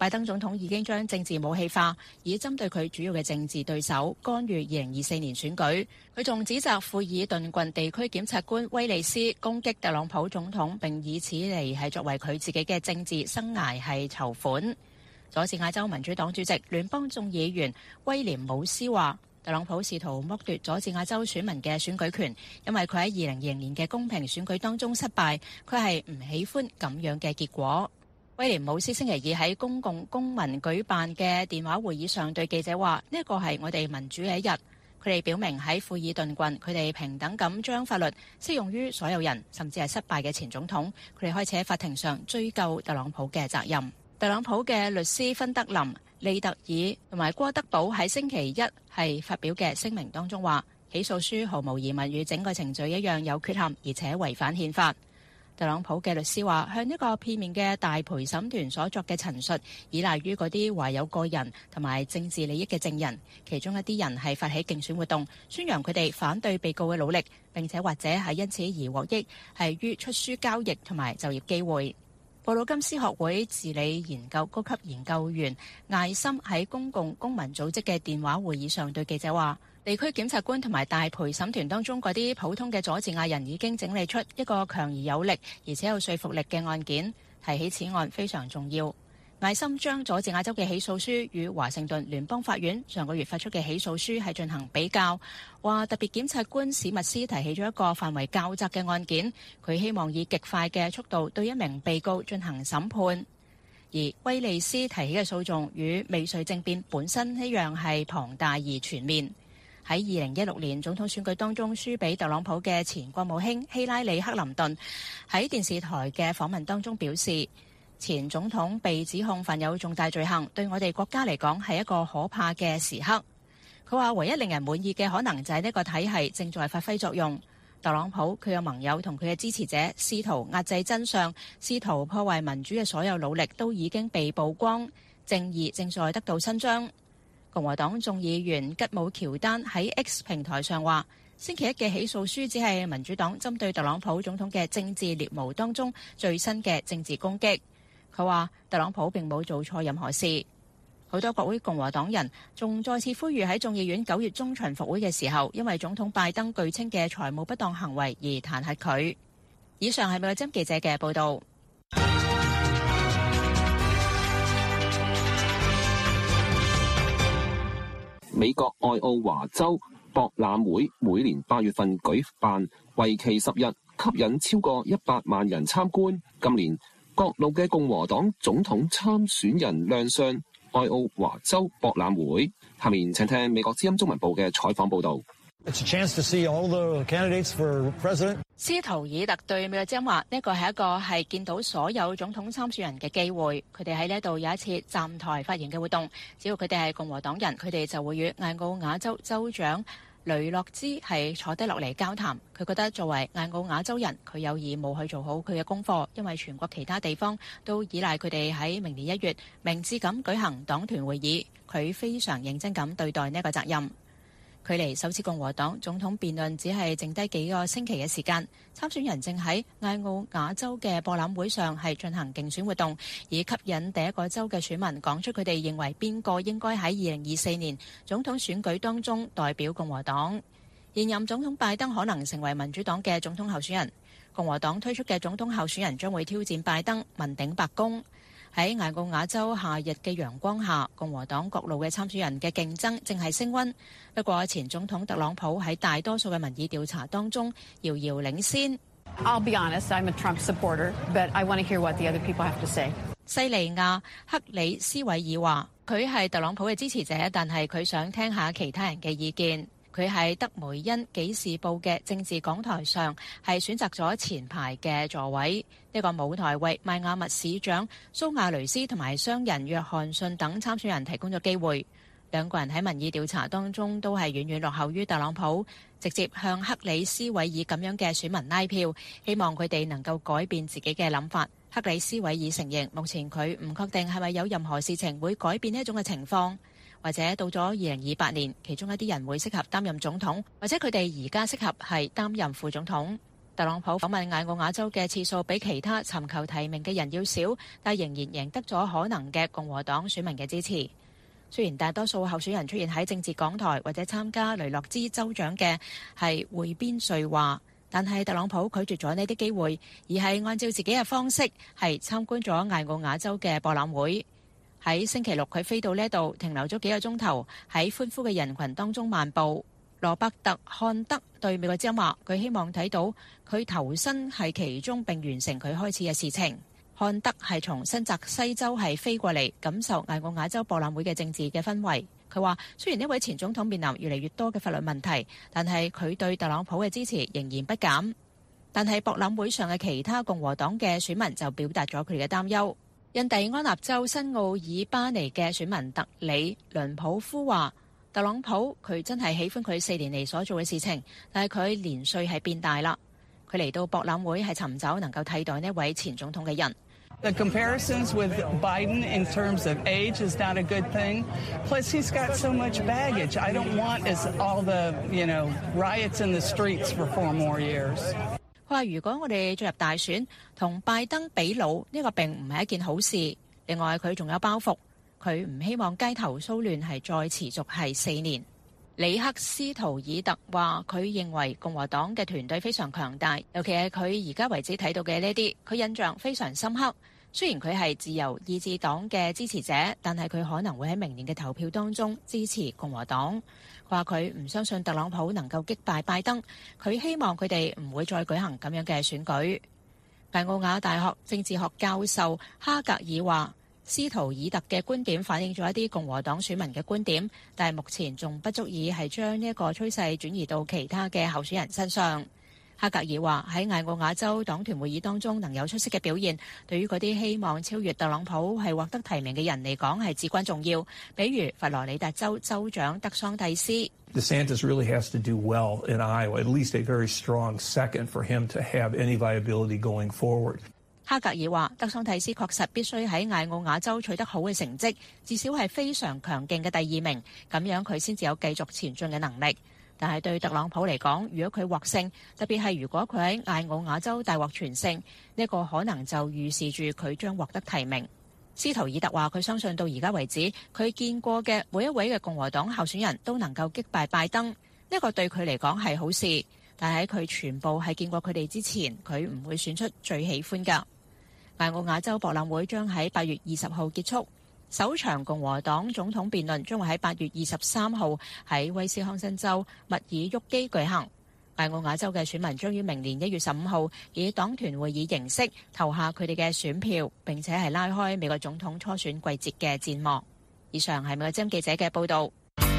拜登總統已經將政治武器化，以針對佢主要嘅政治對手，干預二零二四年選舉。佢仲指責庫爾頓郡地區檢察官威利斯攻擊特朗普總統，並以此嚟係作為佢自己嘅政治生涯係籌款。佐治亞州民主黨主席聯邦眾議員威廉姆斯話，特朗普試圖剝奪佐治亞州選民嘅選舉權，因為佢喺二零二零年嘅公平選舉當中失敗，佢係唔喜歡咁樣嘅結果。威廉姆斯星期二喺公共公民舉辦嘅電話會議上對記者話，呢一個係我哋民主嘅一日。佢哋表明喺庫爾頓郡，佢哋平等咁將法律適用於所有人，甚至係失敗嘅前總統。佢哋開始喺法庭上追究特朗普嘅責任。特朗普嘅律師芬德林、利特爾同埋戈德堡喺星期一係發表嘅聲明當中話，起訴書毫無疑問與整個程序一樣有缺陷，而且違反憲法。特朗普嘅律師話，向一個片面嘅大陪審團所作嘅陳述，依賴於嗰啲懷有個人同埋政治利益嘅證人，其中一啲人係發起競選活動，宣揚佢哋反對被告嘅努力，並且或者係因此而獲益，係於出書交易同埋就業機會。布魯金斯學會治理研究高級研究員艾森喺公共公民組織嘅電話會議上對記者話，地區檢察官同埋大陪審團當中嗰啲普通嘅佐治亞人已經整理出一個強而有力而且有說服力嘅案件，提起此案非常重要。艾森將佐治亞州嘅起訴書與華盛頓聯邦法院上個月發出嘅起訴書係進行比較，話特別檢察官史密斯提起咗一個範圍較窄嘅案件，佢希望以極快嘅速度對一名被告進行審判。而威利斯提起嘅訴訟與未遂政變本身一樣係龐大而全面。喺二零一六年總統選舉當中輸俾特朗普嘅前國務卿希拉里克林頓喺電視台嘅訪問當中表示，前總統被指控犯有重大罪行，對我哋國家嚟講係一個可怕嘅時刻。佢話唯一令人滿意嘅可能就係呢個體系正在發揮作用。特朗普佢嘅盟友同佢嘅支持者試圖壓制真相，試圖破壞民主嘅所有努力都已經被曝光，正義正在得到伸張。共和黨眾議員吉姆喬丹喺 X 平台上話，星期一嘅起訴書只係民主黨針對特朗普總統嘅政治獵巫當中最新嘅政治攻擊。佢話特朗普並冇做錯任何事。好多國會共和黨人仲再次呼籲喺眾議院九月中旬復會嘅時候，因為總統拜登據稱嘅財務不當行為而彈劾佢。以上係美國之音記者嘅報導。 美國愛奧華州博覽會每年八月份舉辦，為期十日，吸引超過一百萬人參觀。今年各路嘅共和黨總統參選人亮相愛奧華州博覽會。下面請聽美國之音中文部嘅採訪報導。 It's a chance to see all the candidates for president. 斯圖爾特對美國之音話：呢個係一個係見到所有總統參選人嘅機會。佢哋喺呢度有一次站台發言嘅活動，只要佢哋係共和黨人，佢哋就會與艾奧瓦州州長雷諾茲係坐低落嚟交談。佢覺得作為艾奧瓦州人，佢有義務去做好佢嘅功課，因為全國其他地方都依賴佢哋喺明年一月明智咁舉行黨團會議。佢非常認真咁對待呢個責任。距離首次共和黨總統辯論只係剩低幾個星期嘅時間，參選人正喺艾奧瓦州嘅博覽會上係進行競選活動，以吸引第一個州嘅選民講出佢哋認為邊個應該喺二零二四年總統選舉當中代表共和黨。現任總統拜登可能成為民主黨嘅總統候選人，共和黨推出嘅總統候選人將會挑戰拜登，問鼎白宮。喺艾奧瓦州夏日嘅陽光下，共和黨各路嘅參選人嘅競爭正係升溫。不過前總統特朗普喺大多數嘅民意調查當中遙遙領先。 I'll be honest, I'm a Trump supporter, but I want to hear what the other people have to say. 西利亞克里斯韋爾話：佢係特朗普嘅支持者，但係佢想聽下其他人嘅意見。佢喺德梅恩紀事報嘅政治講台上係選擇咗前排嘅座位，呢個舞台為邁阿密市長蘇亞雷斯同埋商人約翰遜等參選人提供咗機會。兩個人喺民意調查當中都係遠遠落後於特朗普，直接向克里斯韋爾咁樣嘅選民拉票，希望佢哋能夠改變自己嘅諗法。克里斯韋爾承認目前佢唔確定係咪有任何事情會改變呢一種嘅情況。或者到咗二零二八年，其中一啲人會適合擔任總統，或者佢哋而家適合係擔任副總統。特特朗普訪問艾奧瓦州嘅次數比其他尋求提名嘅人要少，但仍然贏得咗可能嘅共和黨選民嘅支持。雖然大多數候選人出現喺政治講台或者參加雷諾茲州長嘅係匯編對話，但係特朗普拒絕咗呢啲機會，而係按照自己嘅方式係參觀咗艾奧瓦州嘅博覽會。喺星期六，佢飛到呢度停留咗幾個鐘頭，喺歡呼嘅人群當中漫步。羅伯特漢德對美國之音話，佢希望睇到佢投身係其中並完成佢開始嘅事情。漢德係從新澤西州係飛過嚟感受艾奧瓦州博覽會嘅政治嘅氛圍。佢話雖然呢位前總統面臨越嚟越多嘅法律問題，但係佢對特朗普嘅支持仍然不減。但係博覽會上嘅其他共和黨嘅選民就表達咗佢哋嘅擔憂。印第安納州新奧爾巴尼嘅選民特里倫普夫話，特朗普佢真係喜歡佢四年嚟所做嘅事情，但係佢年歲係變大啦。佢嚟到博覽會係尋找能夠替代呢位前總統嘅人。 The comparisons with Biden in terms of age is not a good thing. Plus, he's got so much baggage. I don't want as all the, you know, riots in the streets for four more years. 佢話：如果我哋進入大選，同拜登比老，呢個並唔係一件好事。另外，佢仲有包袱，佢唔希望街頭騷亂係再持續係四年。里克斯圖爾特話：佢認為共和黨嘅團隊非常強大，尤其係佢而家為止睇到嘅呢啲，佢印象非常深刻。雖然佢係自由意志黨嘅支持者，但係佢可能會喺明年嘅投票當中支持共和黨。話佢唔相信特朗普能夠擊敗拜登，佢希望佢哋唔會再舉行咁樣嘅選舉。艾奧瓦大學政治學教授哈格爾話，斯圖爾特嘅觀點反映咗一啲共和黨選民嘅觀點，但係目前仲不足以係將呢一個趨勢轉移到其他嘅候選人身上。哈格爾話喺艾奧瓦州黨團會議當中能有出色嘅表現，對於嗰啲希望超越特朗普係獲得提名嘅人嚟講係至關重要。比如佛羅里達州州長德桑蒂斯。 DeSantis really has to do well in Iowa, at least a very strong second for him to have any viability going forward. 哈格爾話，德桑蒂斯確實必須喺艾奧瓦州取得好嘅成績，至少係非常強勁嘅第二名，咁樣佢先至有繼續前進嘅能力。但係對特朗普嚟講，如果佢獲勝，特別係如果佢喺艾奧瓦州大獲全勝，呢個可能就預示住佢將獲得提名。斯圖爾特話：佢相信到而家為止，佢見過嘅每一位嘅共和黨候選人都能夠擊敗拜登，呢個對佢嚟講係好事。但喺佢全部係見過佢哋之前，佢唔會選出最喜歡㗎。艾奧瓦州博覽會將喺八月二十號結束。首場共和黨總統辯論將會喺八月二十三號喺威斯康辛州密爾沃基舉行。艾奧瓦州嘅選民將於明年一月十五號以黨團會議形式投下佢哋嘅選票，並且係拉開美國總統初選季節嘅戰幕。以上係美國之音記者嘅報導。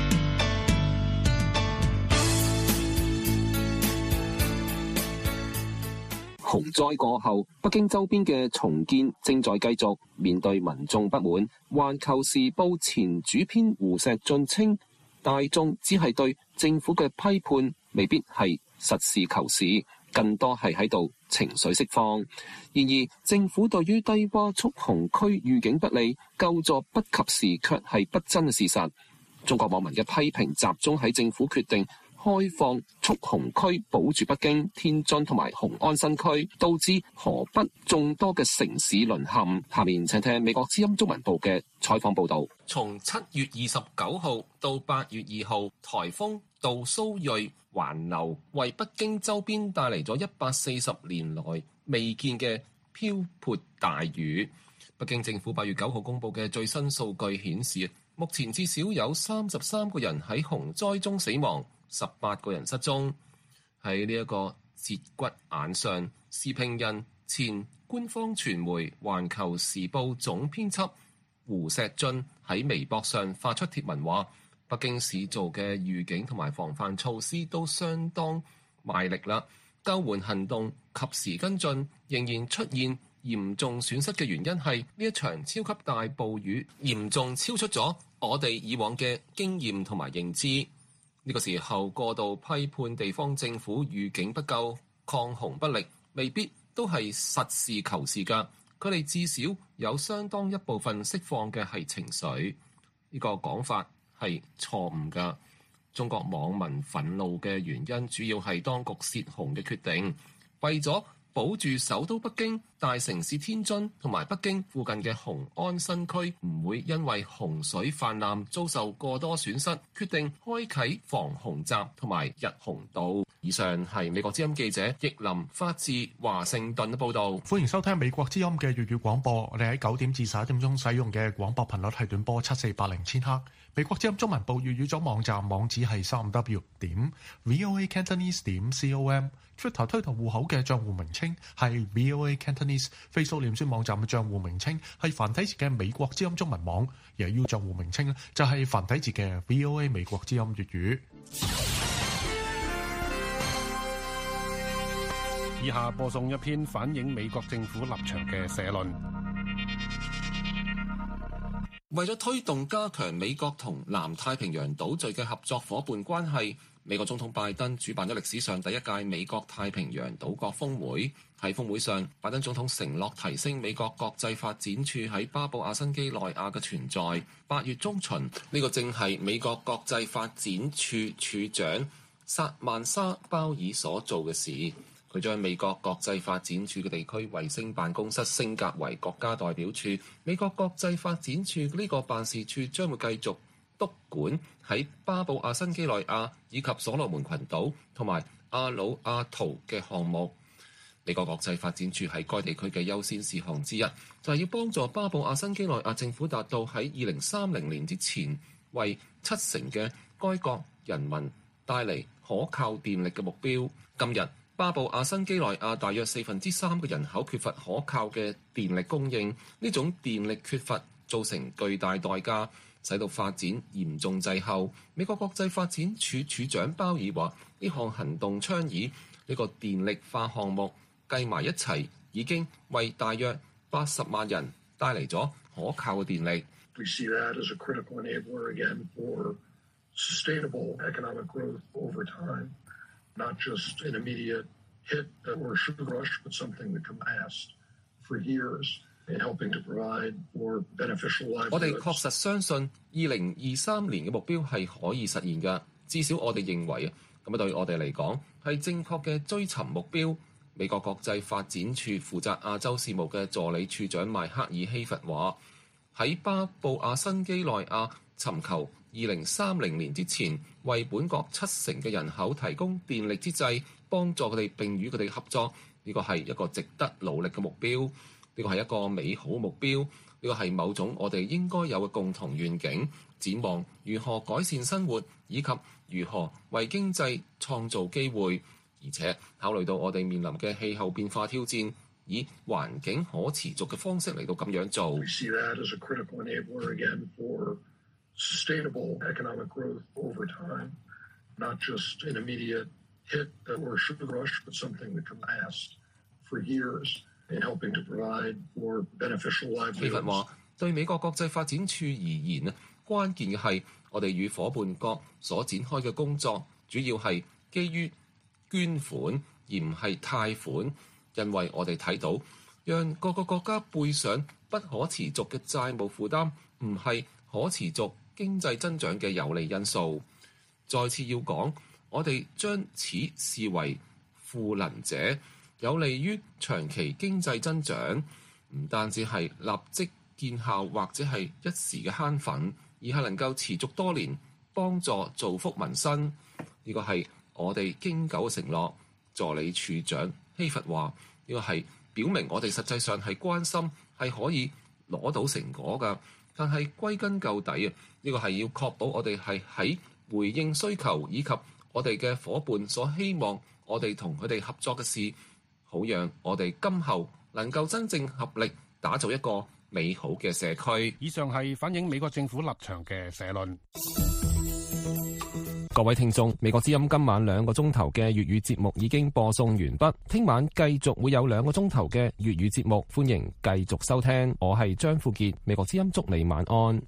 洪災過後，北京周邊嘅重建正在繼續。面對民眾不滿，環球時報前主編胡錫進稱，大眾只係對政府嘅批判，未必係實事求是，更多係喺度情緒釋放。然而，政府對於低洼蓄洪區預警不利、救助不及時，卻係不爭嘅事實。中國網民嘅批評集中喺政府決定開放蓄洪區，保住北京、天津同埋雄安新區，導致河北眾多嘅城市淪陷。下面請聽美國之音中文部嘅採訪報導。從七月二十九號到八月二號，颱風杜蘇芮環流，為北京周邊帶嚟咗一百四十年來未見嘅瓢潑大雨。北京政府八月九號公佈嘅最新數據顯示，目前至少有三十三個人喺洪災中死亡，十八個人失蹤。喺呢一個節骨眼上，時評人、前官方傳媒《環球時報》總編輯胡錫進喺微博上發出貼文話，北京市做嘅預警同埋防範措施都相當賣力啦，救援行動及時跟進，仍然出現嚴重損失嘅原因係呢一場超級大暴雨嚴重超出咗我哋以往嘅經驗同埋認知。呢個時候過度批判地方政府預警不夠、抗洪不力，未必都係實事求是㗎。佢哋至少有相當一部分釋放嘅係情緒，呢個講法係錯誤㗎。中國網民憤怒嘅原因主要係當局泄洪嘅決定， 為咗保住首都北京、大城市天津同埋北京附近嘅雄安新區唔會因為洪水泛濫遭受過多損失，決定開啟防洪閘同埋日洪道。以上係美國之音記者易林發自華盛頓嘅報導。 歡迎收聽美國之音嘅粵語廣播。我哋喺九點至十一點鐘使用嘅廣播頻率係短波七四八零千赫。美國之音中文部粵語組網站網址係三 w 點 voa cantonese 點 com。Twitter 推特戶口嘅帳戶名稱係 voa cantonese。Facebook 臉書網站嘅帳戶名稱係繁體字嘅美國之音中文網，而 U 帳戶名稱咧就係繁體字嘅 voa 美國之音粵語。 以下播送一篇反映美國政府立場嘅社論。 為咗推動加強美國同南太平洋島嶼嘅合作伙伴關係，美國總統拜登主辦咗歷史上第一屆美國太平洋島國峰會。喺峰會上，拜登總統承諾提升美國國際發展處喺巴布亞新幾內亞嘅存在。八月中旬，呢個正係美國國際發展處處長薩曼莎鮑爾所做嘅事。佢將美國國際發展處嘅地區衛星辦公室升格為國家代表處。美國國際發展處呢個辦事處將會繼續督管喺巴布亞新幾內亞以及所羅門群島同埋阿魯阿圖嘅項目。美國國際發展處喺該地區嘅優先事項之一，就係要幫助巴布亞新幾內亞政府達到喺二零三零年之前為七成嘅該國人民帶嚟可靠電力嘅目標。今日巴布亞新幾內亞大約四分之三嘅人口缺乏可靠嘅電力供應，呢種電力缺乏造成巨大代價，使到發展嚴重滯後。美國國際發展處處長鮑爾話：呢項行動倡議呢個電力化項目計埋一齊，已經為大約八十萬人帶嚟咗可靠嘅電力。 We see that as a critical enabler again for sustainable economic growth over time, not just an immediate hit or sugar rush, but something that can last for years in helping to provide more beneficial livelihoods. 我哋確實相信二零二三年嘅目標係可以實現嘅，至少我哋認為啊，咁啊對我哋嚟講係正確嘅追尋目標。美國國際發展處負責亞洲事務嘅助理處長邁克爾希佛話：喺巴布亞新幾內亞尋求二零三零年之前為本國七成嘅人口提供電力之際，幫助佢哋並與佢哋合作，呢個係一個值得努力嘅目標，呢個係一個美好目標，呢個係某種我哋應該有嘅共同願景。展望如何改善生活，以及如何為經濟創造機會。而且考慮到我哋面臨嘅氣候變化挑戰，以環境可持續嘅方式嚟到咁樣做。 We see that as a critical enabler again for sustainable economic growth over time, not just an immediate hit or sugar rush, but something that can last for years in helping to provide more beneficial livelihoods. 希佛話：對美國國際發展處而言啊，關鍵嘅係我哋與伙伴國所展開嘅工作，主要係基於捐款而唔係貸款，因為我哋睇到，讓各個國家背上不可持續嘅債務負擔，唔係可持續經濟增長嘅有利因素。再次要講，我哋將此視為賦能者，有利於長期經濟增長，唔單止係立即見效或者係一時嘅慳粉，而係能夠持續多年，幫助造福民生。呢個係我哋經久嘅承諾。助理處長希佛話：呢個係表明我哋實際上係關心，係可以攞到成果㗎。但係歸根究底啊，呢個係要確保我哋係喺回應需求以及我哋嘅伙伴所希望我哋同佢哋合作嘅事，好讓我哋今後能夠真正合力打造一個美好嘅社區。 以上係反映美國政府立場嘅社論。 各位聽眾，美國之音今晚兩個鐘頭嘅粵語節目已經播送完畢，聽晚繼續會有兩個鐘頭嘅粵語節目，歡迎繼續收聽。我係張富傑，美國之音祝你晚安。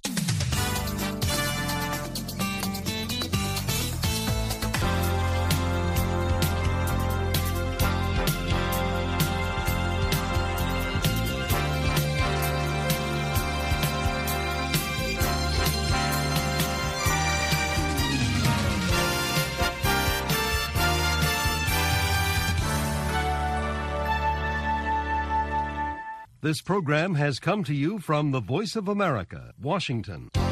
This program has come to you from the Voice of America, Washington.